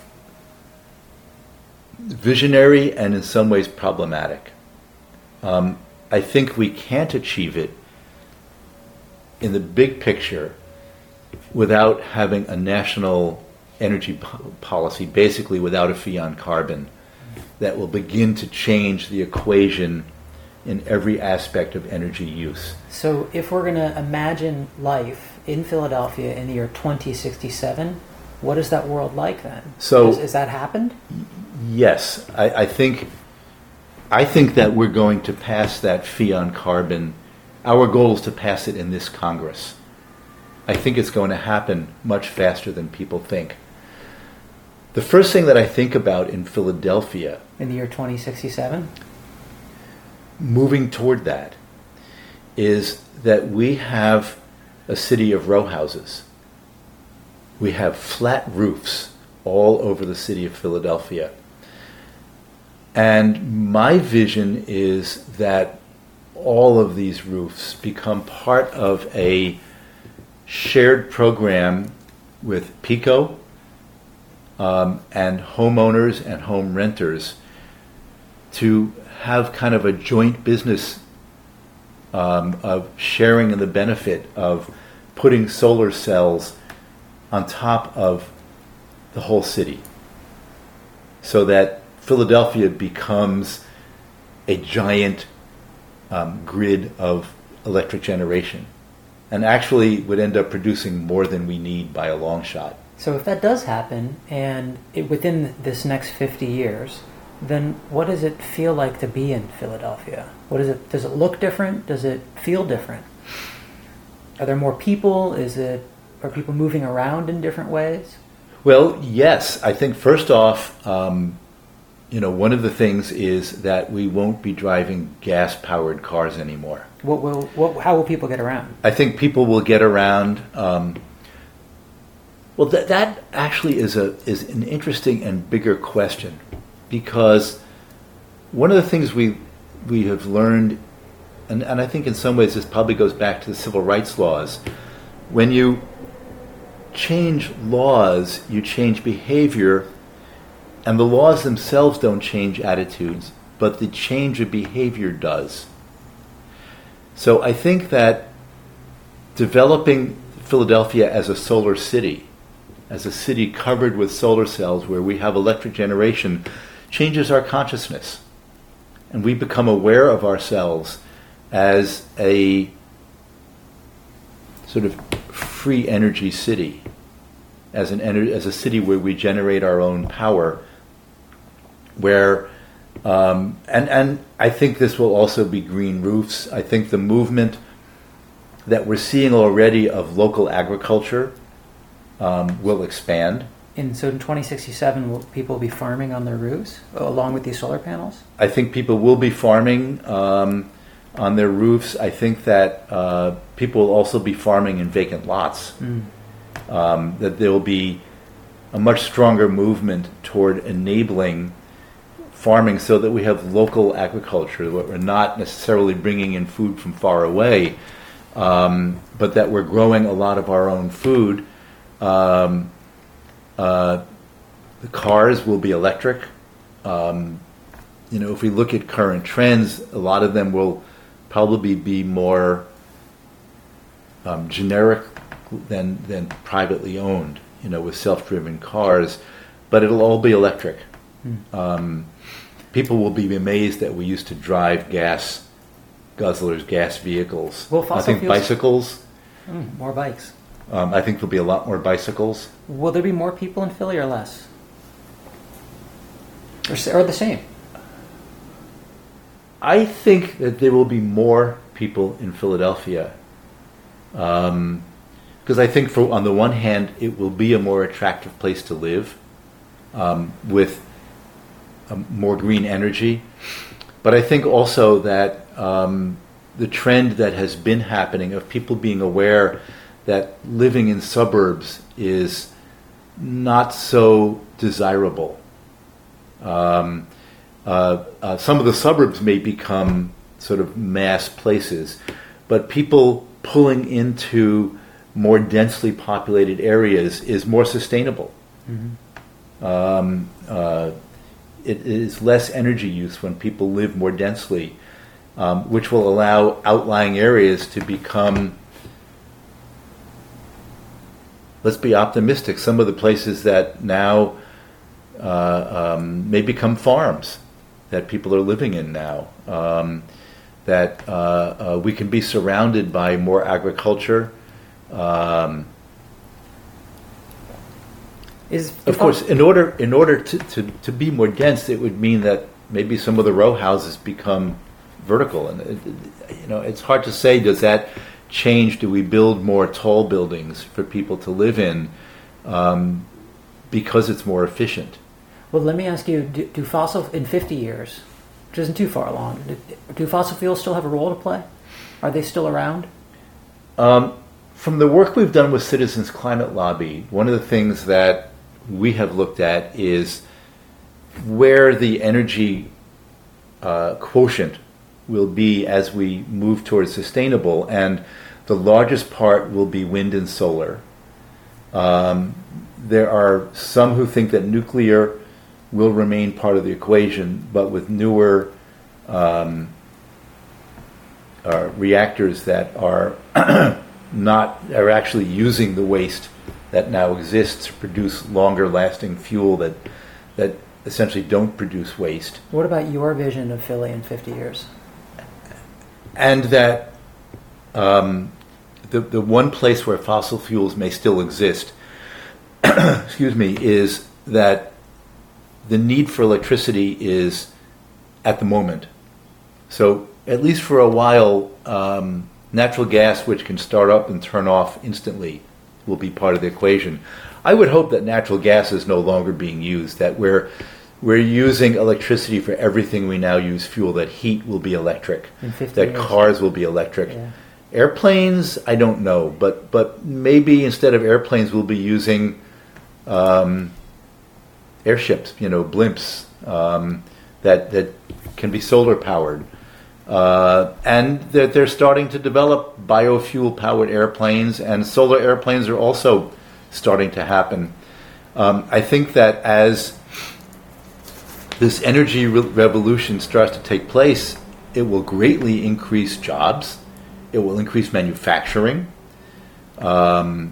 Speaker 2: visionary and in some ways problematic. I think we can't achieve it in the big picture without having a national energy policy, basically without a fee on carbon, that will begin to change the equation in every aspect of energy use.
Speaker 1: So if we're going to imagine life in Philadelphia in the year 2067, what is that world like then?
Speaker 2: So
Speaker 1: has that happened?
Speaker 2: Yes, I think that we're going to pass that fee on carbon. Our goal is to pass it in this Congress. I think it's going to happen much faster than people think. The first thing that I think about in Philadelphia,
Speaker 1: in the year 2067,
Speaker 2: moving toward that, is that we have a city of row houses. We have flat roofs all over the city of Philadelphia. And my vision is that all of these roofs become part of a shared program with PECO and homeowners and home renters to have kind of a joint business of sharing in the benefit of putting solar cells on top of the whole city, so that Philadelphia becomes a giant grid of electric generation, and actually would end up producing more than we need by a long shot.
Speaker 1: So if that does happen, and within this next 50 years, then what does it feel like to be in Philadelphia? Does it look different? Does it feel different? Are there more people? Are people moving around in different ways?
Speaker 2: Well, yes. I think first off, one of the things is that we won't be driving gas-powered cars anymore.
Speaker 1: How will people get around?
Speaker 2: I think people will get around. That actually is an interesting and bigger question, because one of the things we have learned, and I think in some ways this probably goes back to the civil rights laws, when you change laws, you change behavior, and the laws themselves don't change attitudes, but the change of behavior does. So I think that developing Philadelphia as a solar city, as a city covered with solar cells where we have electric generation, changes our consciousness. And we become aware of ourselves as a sort of free energy city, as a city where we generate our own power, where and I think this will also be green roofs. I think the movement that we're seeing already of local agriculture will expand.
Speaker 1: And so in 2067, will people be farming on their roofs along with these solar panels?
Speaker 2: I think people will be farming on their roofs. I think that people will also be farming in vacant lots. That there will be a much stronger movement toward enabling farming so that we have local agriculture, that we're not necessarily bringing in food from far away, but that we're growing a lot of our own food. The cars will be electric. If we look at current trends, a lot of them will probably be more generic than privately owned, with self-driven cars, but it'll all be electric. People will be amazed that we used to drive gas guzzlers, gas vehicles.
Speaker 1: Well,
Speaker 2: I think bicycles.
Speaker 1: More bikes.
Speaker 2: I think there'll be a lot more bicycles.
Speaker 1: Will there be more people in Philly or less? Or the same?
Speaker 2: I think that there will be more people in Philadelphia. Because I think, on the one hand, it will be a more attractive place to live with more green energy. But I think also that the trend that has been happening of people being aware that living in suburbs is not so desirable. Some of the suburbs may become sort of mass places, but people pulling into more densely populated areas is more sustainable. It is less energy use when people live more densely, which will allow outlying areas to become, let's be optimistic, some of the places that now may become farms that people are living in now. That we can be surrounded by more agriculture. Of course, in order to be more dense, it would mean that maybe some of the row houses become vertical, and it's hard to say. Does that change? Do we build more tall buildings for people to live in because it's more efficient?
Speaker 1: Well, let me ask you: do fossil in 50 years, which isn't too far along, do fossil fuels still have a role to play? Are they still around?
Speaker 2: From the work we've done with Citizens Climate Lobby, one of the things that we have looked at is where the energy quotient will be as we move towards sustainable, and the largest part will be wind and solar. There are some who think that nuclear will remain part of the equation, but with newer reactors that are are actually using the waste that now exists to produce longer lasting fuel that essentially don't produce waste.
Speaker 1: What about your vision of Philly in 50 years?
Speaker 2: And that the one place where fossil fuels may still exist, excuse me, is that the need for electricity is at the moment. So at least for a while, natural gas, which can start up and turn off instantly, will be part of the equation. I would hope that natural gas is no longer being used, that we're using electricity for everything we now use fuel, that heat will be electric, that cars will be electric. Yeah. Airplanes, I don't know, but maybe instead of airplanes we'll be using airships, blimps that can be solar powered. And they're starting to develop biofuel-powered airplanes, and solar airplanes are also starting to happen. I think that as this energy revolution starts to take place, it will greatly increase jobs. It will increase manufacturing. We're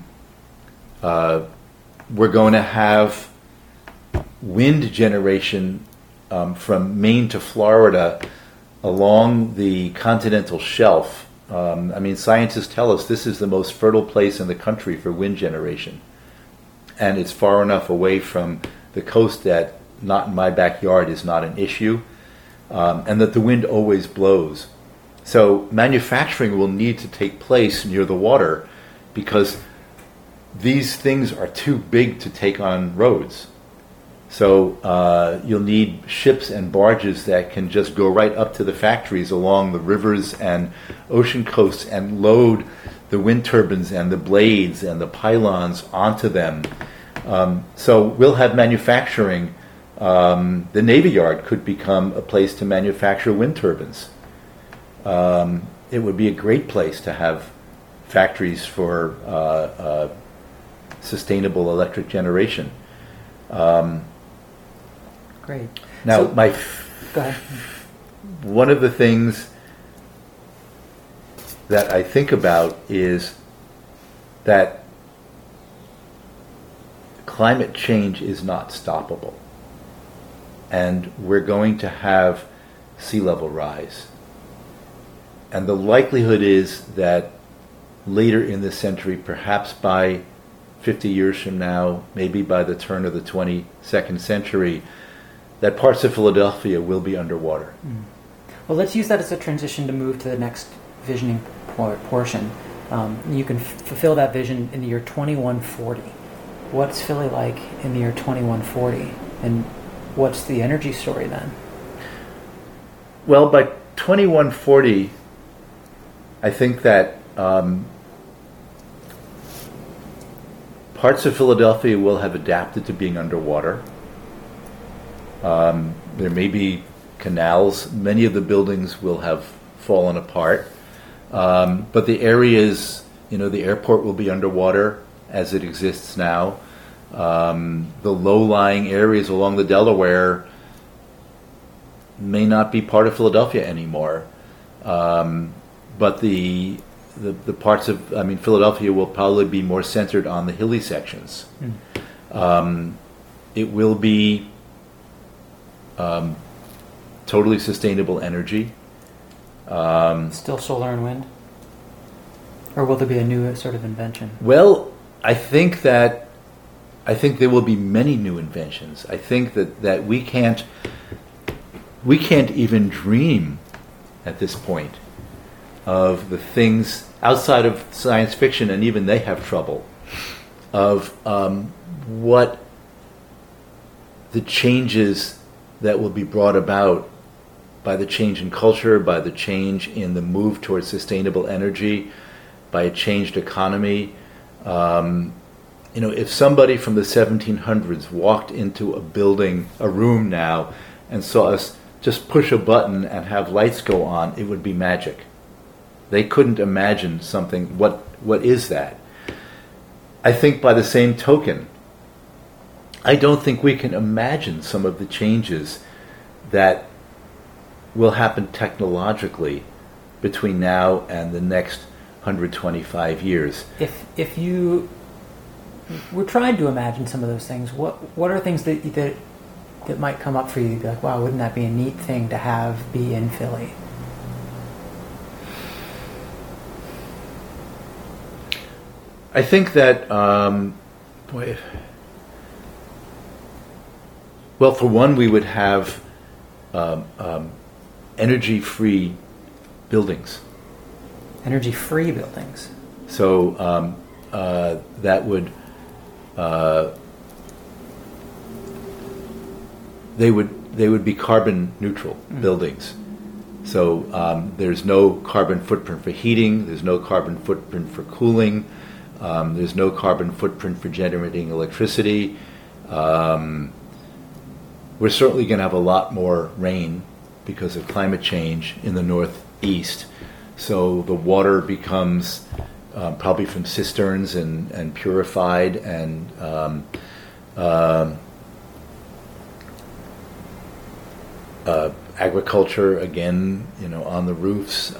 Speaker 2: going to have wind generation from Maine to Florida along the continental shelf. Scientists tell us this is the most fertile place in the country for wind generation. And it's far enough away from the coast that not in my backyard is not an issue, and that the wind always blows. So manufacturing will need to take place near the water because these things are too big to take on roads. So you'll need ships and barges that can just go right up to the factories along the rivers and ocean coasts and load the wind turbines and the blades and the pylons onto them. So we'll have manufacturing. The Navy Yard could become a place to manufacture wind turbines. It would be a great place to have factories for sustainable electric generation.
Speaker 1: Great.
Speaker 2: Now,
Speaker 1: Go ahead.
Speaker 2: One of the things that I think about is that climate change is not stoppable. And we're going to have sea level rise. And the likelihood is that later in this century, perhaps by 50 years from now, maybe by the turn of the 22nd century, that parts of Philadelphia will be underwater.
Speaker 1: Well, let's use that as a transition to move to the next visioning portion. You can fulfill that vision in the year 2140. What's Philly like in the year 2140? And what's the energy story then?
Speaker 2: Well, by 2140, parts of Philadelphia will have adapted to being underwater. There may be canals. Many of the buildings will have fallen apart. But the areas, the airport will be underwater as it exists now. The low-lying areas along the Delaware may not be part of Philadelphia anymore. But the parts of, Philadelphia will probably be more centered on the hilly sections. It will be totally sustainable energy.
Speaker 1: Still solar and wind? Or will there be a new sort of invention?
Speaker 2: Well, I think there will be many new inventions. I think that we can't even dream at this point of the things outside of science fiction, and even they have trouble, of what the changes that will be brought about by the change in culture, by the change in the move towards sustainable energy, by a changed economy. If somebody from the 1700s walked into a room now, and saw us just push a button and have lights go on, it would be magic. They couldn't imagine something. What is that? I think by the same token, I don't think we can imagine some of the changes that will happen technologically between now and the next 125 years.
Speaker 1: If you were trying to imagine some of those things, what are things that might come up for you? You'd be like, wow, wouldn't that be a neat thing to have be in Philly?
Speaker 2: I think that, well, for one, we would have energy-free buildings.
Speaker 1: Energy-free buildings.
Speaker 2: So that would they would be carbon neutral buildings. So there's no carbon footprint for heating. There's no carbon footprint for cooling. There's no carbon footprint for generating electricity. We're certainly going to have a lot more rain because of climate change in the Northeast. So the water becomes probably from cisterns and purified, and agriculture again, on the roofs.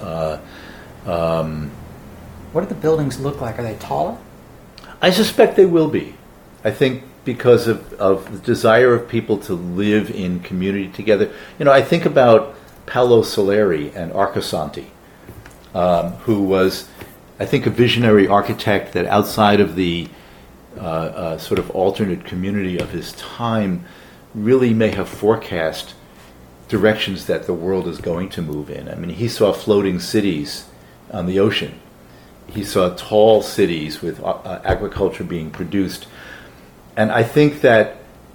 Speaker 1: What do the buildings look like? Are they taller?
Speaker 2: I suspect they will be. I think because of the desire of people to live in community together. I think about Paolo Soleri and Arcosanti, who was, I think, a visionary architect that outside of the sort of alternate community of his time really may have forecast directions that the world is going to move in. I mean, he saw floating cities on the ocean. He saw tall cities with agriculture being produced. And I think that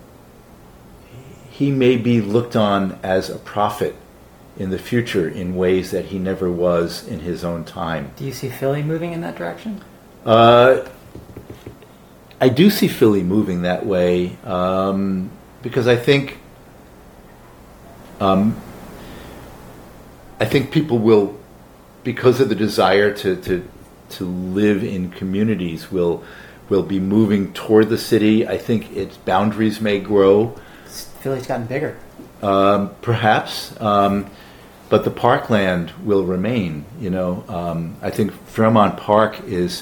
Speaker 2: he may be looked on as a prophet in the future in ways that he never was in his own time.
Speaker 1: Do you see Philly moving in that direction?
Speaker 2: I do see Philly moving that way because I think people will, because of the desire to live in communities, will be moving toward the city. I think its boundaries may grow.
Speaker 1: Philly's gotten bigger.
Speaker 2: Perhaps. But the parkland will remain. I think Fairmount Park is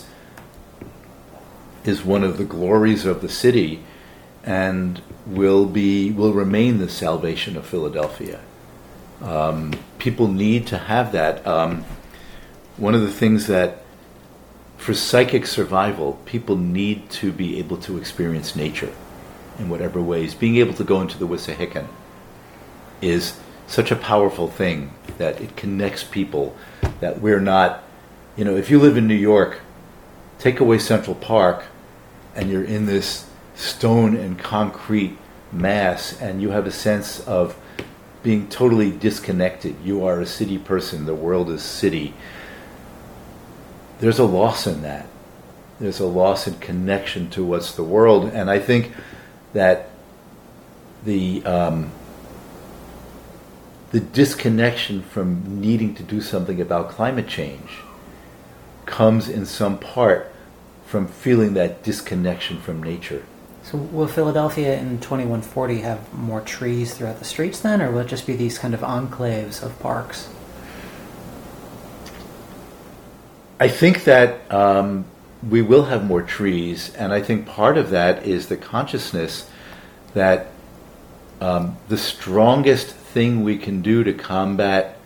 Speaker 2: one of the glories of the city, and will remain the salvation of Philadelphia. People need to have that. One of the things that, for psychic survival, people need to be able to experience nature in whatever ways. Being able to go into the Wissahickon is such a powerful thing that it connects people, that we're not, if you live in New York, take away Central Park and you're in this stone and concrete mass and you have a sense of being totally disconnected. You are a city person, the world is city. There's a loss in that. there's a loss in connection to what's the world. And I think that the disconnection from needing to do something about climate change comes in some part from feeling that disconnection from nature.
Speaker 1: So will Philadelphia in 2140 have more trees throughout the streets then, or will it just be these kind of enclaves of parks?
Speaker 2: I think that we will have more trees, and I think part of that is the consciousness that the strongest thing we can do to combat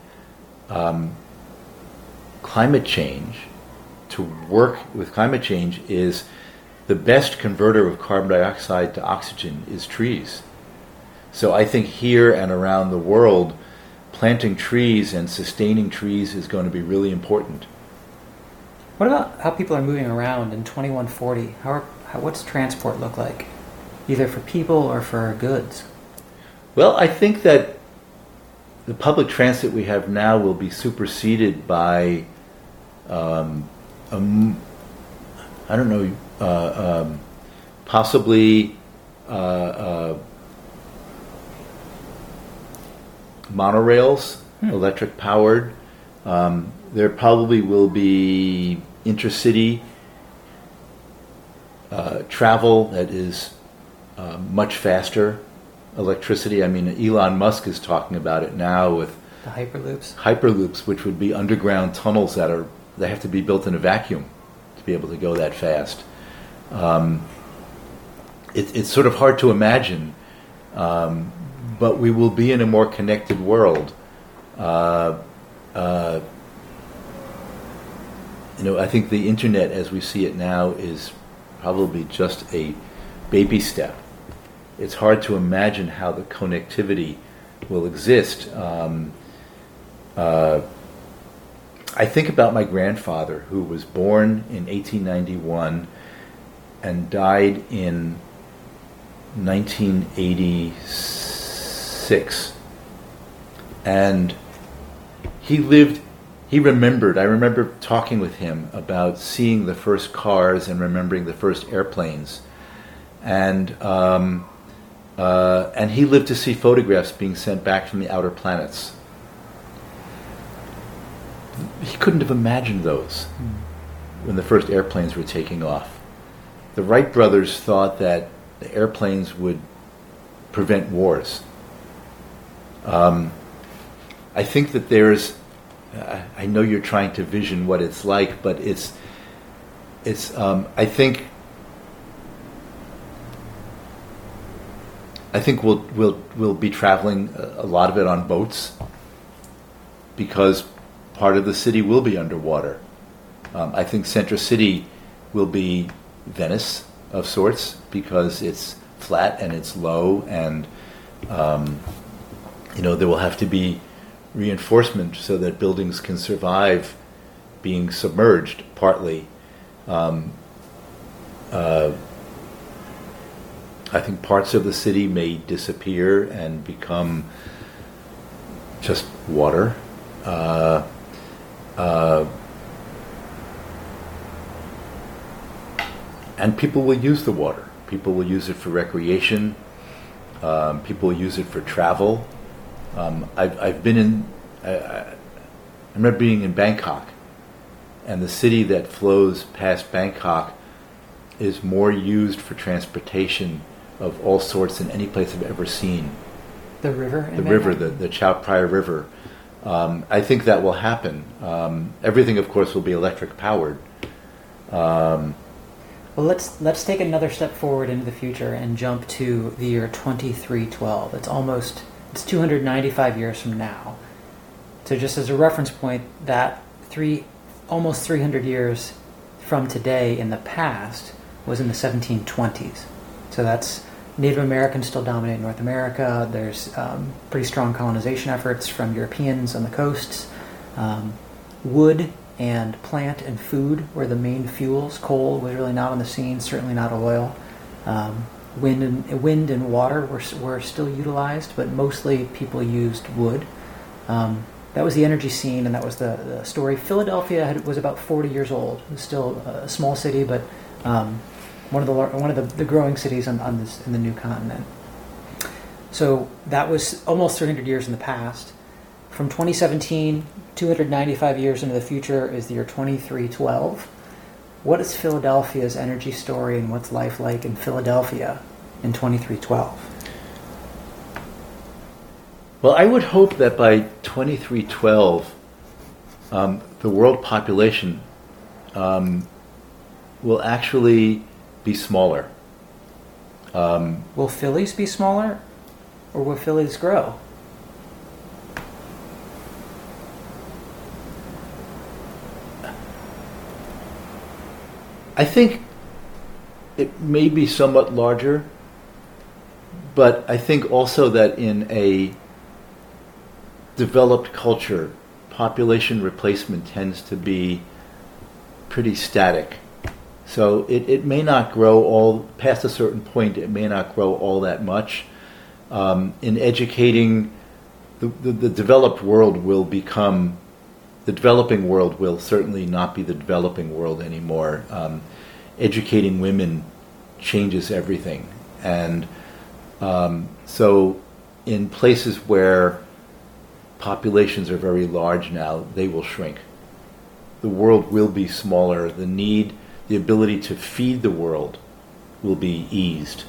Speaker 2: climate change, to work with climate change, is the best converter of carbon dioxide to oxygen is trees. So I think here and around the world, planting trees and sustaining trees is going to be really important.
Speaker 1: What about how people are moving around in 2140? What's transport look like, either for people or for goods?
Speaker 2: Well, I think that the public transit we have now will be superseded by, possibly monorails, electric powered. There probably will be intercity travel that is much faster. Electricity. I mean, Elon Musk is talking about it now with
Speaker 1: the Hyperloops.
Speaker 2: Hyperloops, which would be underground tunnels that have to be built in a vacuum to be able to go that fast. It's sort of hard to imagine, but we will be in a more connected world. I think the internet, as we see it now, is probably just a baby step. It's hard to imagine how the connectivity will exist. I think about my grandfather, who was born in 1891 and died in 1986. And he remembered, I remember talking with him about seeing the first cars and remembering the first airplanes. And he lived to see photographs being sent back from the outer planets. He couldn't have imagined those when the first airplanes were taking off. The Wright brothers thought that the airplanes would prevent wars. I think that there's, I know you're trying to vision what it's like, but I think we'll be traveling a lot of it on boats, because part of the city will be underwater. I think Central City will be Venice of sorts, because it's flat and it's low, and there will have to be reinforcement so that buildings can survive being submerged partly. I think parts of the city may disappear and become just water. And people will use the water. People will use it for recreation. People will use it for travel. I've been in. I remember being in Bangkok, and the city that flows past Bangkok is more used for transportation of all sorts than any place I've ever seen.
Speaker 1: The river?
Speaker 2: The river, the Chao Phraya River. I think that will happen. Everything, of course, will be electric powered.
Speaker 1: Well, let's take another step forward into the future and jump to the year 2312. It's 295 years from now. So just as a reference point, that almost 300 years from today in the past was in the 1720s. So that's Native Americans still dominate North America. There's pretty strong colonization efforts from Europeans on the coasts. Wood and plant and food were the main fuels. Coal was really not on the scene, certainly not oil. Wind and water were still utilized, but mostly people used wood. That was the energy scene, and that was the story. Philadelphia was about 40 years old. It was still a small city, but one of the growing cities in the new continent. So that was almost 300 years in the past. From 2017, 295 years into the future is the year 2312. What is Philadelphia's energy story, and what's life like in Philadelphia in 2312?
Speaker 2: Well, I would hope that by 2312, the world population will actually be smaller.
Speaker 1: Will Phillies be smaller, or will Phillies grow?
Speaker 2: I think it may be somewhat larger, but I think also that in a developed culture, population replacement tends to be pretty static. So it may not grow all past a certain point. It may not grow all that much. In educating, the developed world will become the developing world will certainly not be the developing world anymore. Educating women changes everything, and so in places where populations are very large now, they will shrink. The world will be smaller. The ability to feed the world will be eased.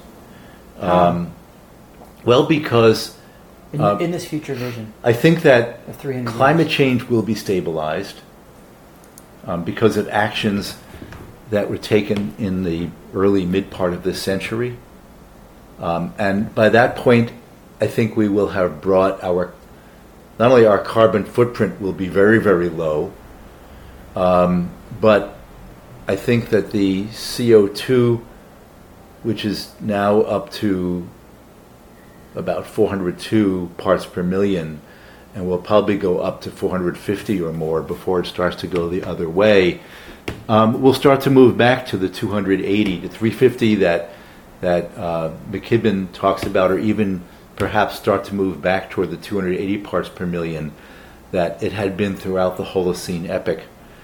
Speaker 2: Well, because
Speaker 1: in this future vision,
Speaker 2: I think that
Speaker 1: of 300
Speaker 2: climate
Speaker 1: years.
Speaker 2: change will be stabilized because of actions that were taken in the early mid part of this century. And by that point, I think we will have brought not only our carbon footprint will be very, very low, but I think that the CO2, which is now up to about 402 parts per million, and will probably go up to 450 or more before it starts to go the other way, we'll start to move back to the 280 to 350 that McKibben talks about, or even perhaps start to move back toward the 280 parts per million that it had been throughout the Holocene epoch.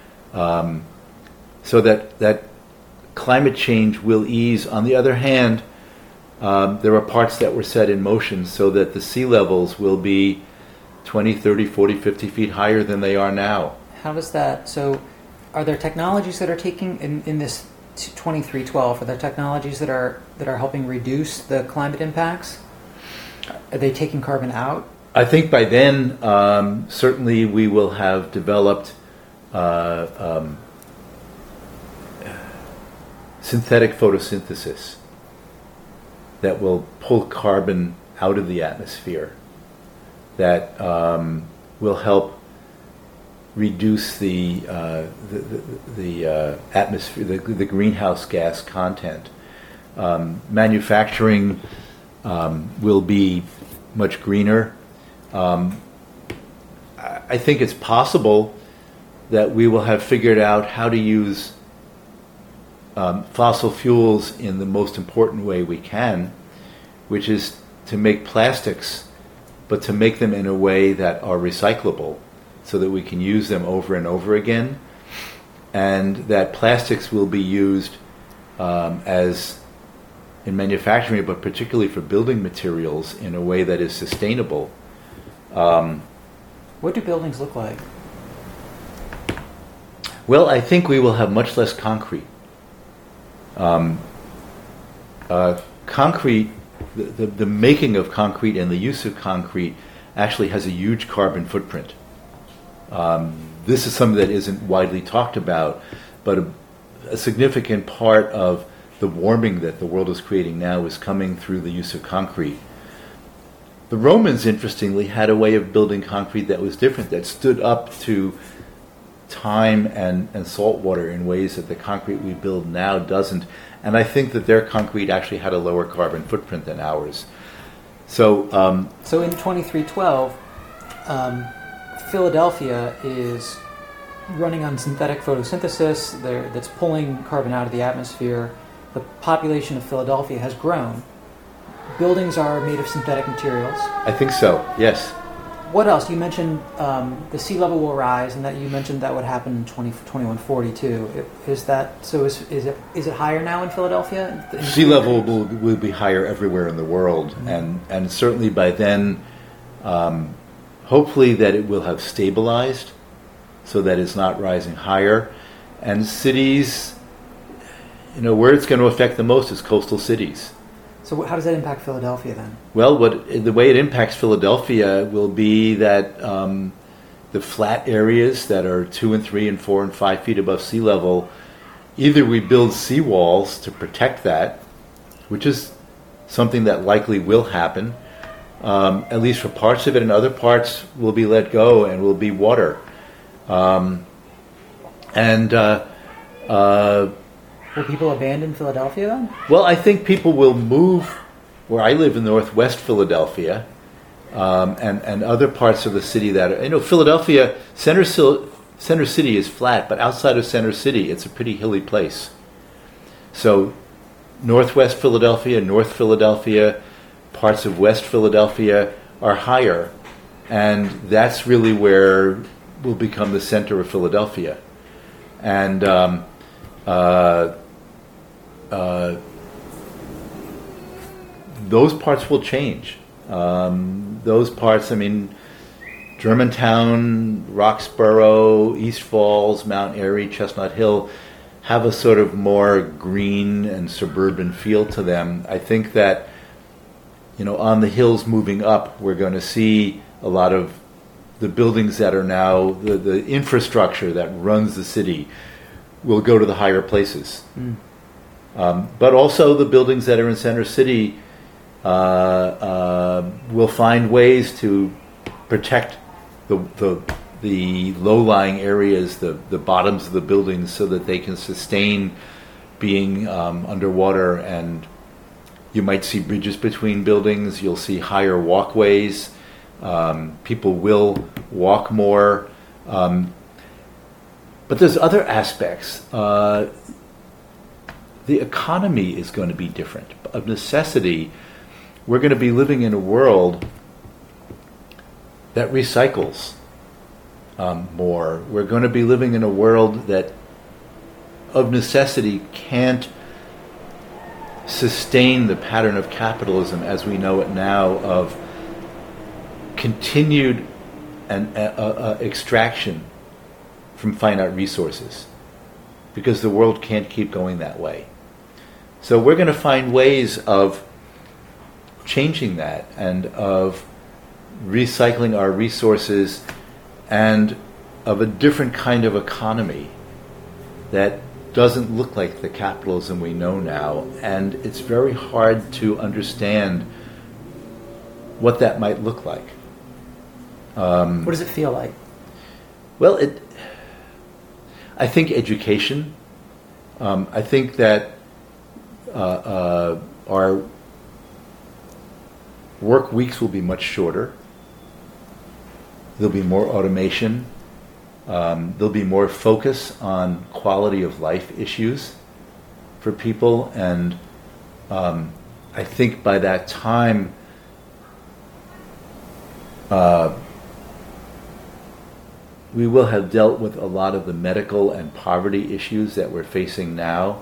Speaker 2: So that climate change will ease. On the other hand, there are parts that were set in motion so that the sea levels will be 20, 30, 40, 50 feet higher than they are now.
Speaker 1: How does that... So are there technologies that are taking, in this 2312, are there technologies that are helping reduce the climate impacts? Are they taking carbon out?
Speaker 2: I think by then, certainly we will have developed synthetic photosynthesis that will pull carbon out of the atmosphere, that will help reduce the atmosphere, the greenhouse gas content. Manufacturing will be much greener. I think it's possible that we will have figured out how to use fossil fuels in the most important way we can, which is to make plastics, but to make them in a way that are recyclable so that we can use them over and over again, and that plastics will be used as in manufacturing, but particularly for building materials in a way that is sustainable.
Speaker 1: What do buildings look like?
Speaker 2: Well, I think we will have much less concrete. Concrete, the making of concrete and the use of concrete actually has a huge carbon footprint. This is something that isn't widely talked about, but a significant part of the warming that the world is creating now is coming through the use of concrete. The Romans, interestingly, had a way of building concrete that was different, that stood up to time and salt water in ways that the concrete we build now doesn't. And I think that their concrete actually had a lower carbon footprint than ours. So
Speaker 1: in 2312, Philadelphia is running on synthetic photosynthesis that's pulling carbon out of the atmosphere. The population of Philadelphia has grown. Buildings are made of synthetic materials.
Speaker 2: I think so, yes.
Speaker 1: What else? You mentioned the sea level will rise, and that you mentioned that would happen in 2142. Is that so? Is it higher now in Philadelphia?
Speaker 2: Sea level will be higher everywhere in the world, and certainly by then, hopefully that it will have stabilized, so that it's not rising higher. And cities, where it's going to affect the most is coastal cities.
Speaker 1: So how does that impact Philadelphia then?
Speaker 2: Well, the way it impacts Philadelphia will be that the flat areas that are 2 and 3 and 4 and 5 feet above sea level, either we build seawalls to protect that, which is something that likely will happen, at least for parts of it, and other parts will be let go and will be water.
Speaker 1: Will people abandon Philadelphia then?
Speaker 2: Well, I think people will move where I live in Northwest Philadelphia, and other parts of the city that are, Philadelphia, Center City is flat, but outside of Center City, it's a pretty hilly place. So Northwest Philadelphia, North Philadelphia, parts of West Philadelphia are higher, and that's really where will become the center of Philadelphia. And those parts will change. Those parts, Germantown, Roxborough, East Falls, Mount Airy, Chestnut Hill have a sort of more green and suburban feel to them. I think that, on the hills moving up, we're going to see a lot of the buildings that are now, the infrastructure that runs the city will go to the higher places. But also the buildings that are in Center City will find ways to protect the low-lying areas, the bottoms of the buildings, so that they can sustain being underwater. And you might see bridges between buildings. You'll see higher walkways. People will walk more. But there's other aspects. The economy is going to be different. Of necessity, we're going to be living in a world that recycles more. We're going to be living in a world that, of necessity, can't sustain the pattern of capitalism as we know it now, of continued extraction from finite resources, because the world can't keep going that way. So we're going to find ways of changing that and of recycling our resources and of a different kind of economy that doesn't look like the capitalism we know now. And it's very hard to understand what that might look like.
Speaker 1: What does it feel like?
Speaker 2: Well, I think education. I think that our work weeks will be much shorter. There'll be more automation. There'll be more focus on quality of life issues for people. And I think by that time, we will have dealt with a lot of the medical and poverty issues that we're facing now.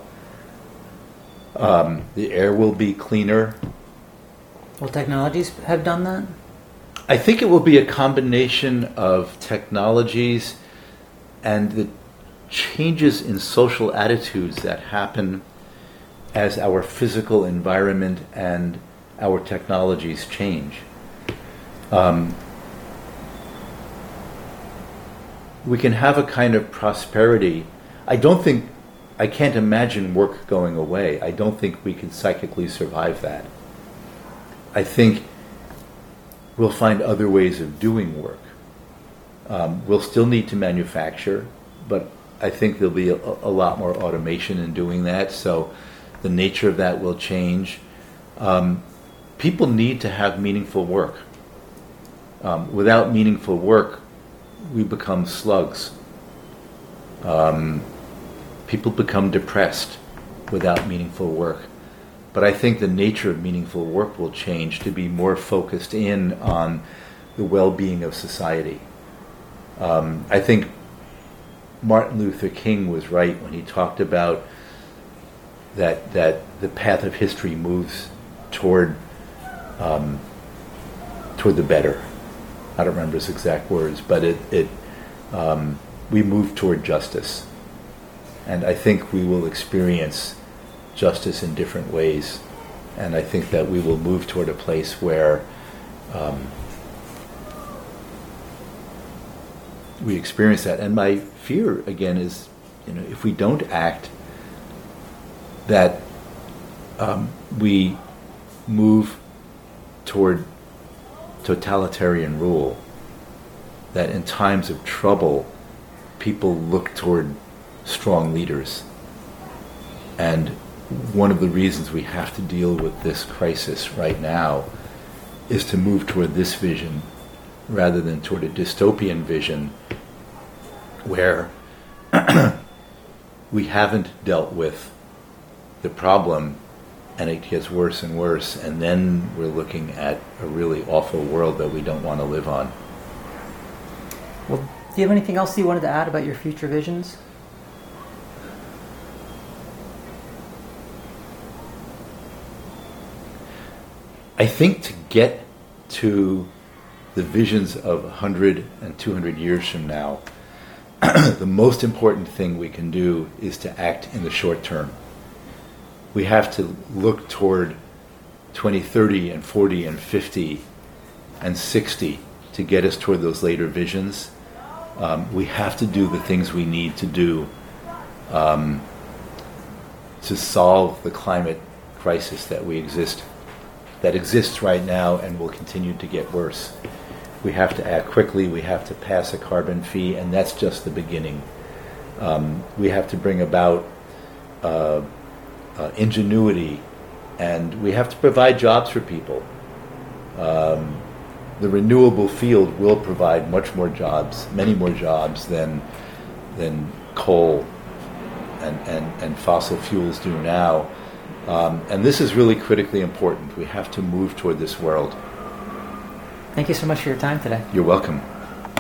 Speaker 2: The air will be cleaner.
Speaker 1: Will technologies have done that?
Speaker 2: I think it will be a combination of technologies and the changes in social attitudes that happen as our physical environment and our technologies change. We can have a kind of prosperity. I can't imagine work going away. I don't think we can psychically survive that. I think we'll find other ways of doing work. We'll still need to manufacture, but I think there'll be a lot more automation in doing that, so the nature of that will change. People need to have meaningful work. Without meaningful work, we become slugs. People become depressed without meaningful work. But I think the nature of meaningful work will change to be more focused in on the well-being of society. I think Martin Luther King was right when he talked about that the path of history moves toward the better. I don't remember his exact words, but we move toward justice. And I think we will experience justice in different ways. And I think that we will move toward a place where we experience that. And my fear, again, is, if we don't act, that we move toward totalitarian rule, that in times of trouble, people look toward strong leaders. And one of the reasons we have to deal with this crisis right now is to move toward this vision rather than toward a dystopian vision where we haven't dealt with the problem and it gets worse and worse, and then we're looking at a really awful world that we don't want to live on.
Speaker 1: Well, do you have anything else you wanted to add about your future visions?
Speaker 2: I think to get to the visions of 100 and 200 years from now, the most important thing we can do is to act in the short term. We have to look toward 2030 and 40 and 50 and 60 to get us toward those later visions. We have to do the things we need to do to solve the climate crisis that exists right now and will continue to get worse. We have to act quickly. We have to pass a carbon fee, and that's just the beginning. We have to bring about ingenuity, and we have to provide jobs for people. The renewable field will provide much more jobs, many more jobs than coal and fossil fuels do now. And this is really critically important. We have to move toward this world.
Speaker 1: Thank you so much for your time today.
Speaker 2: You're welcome.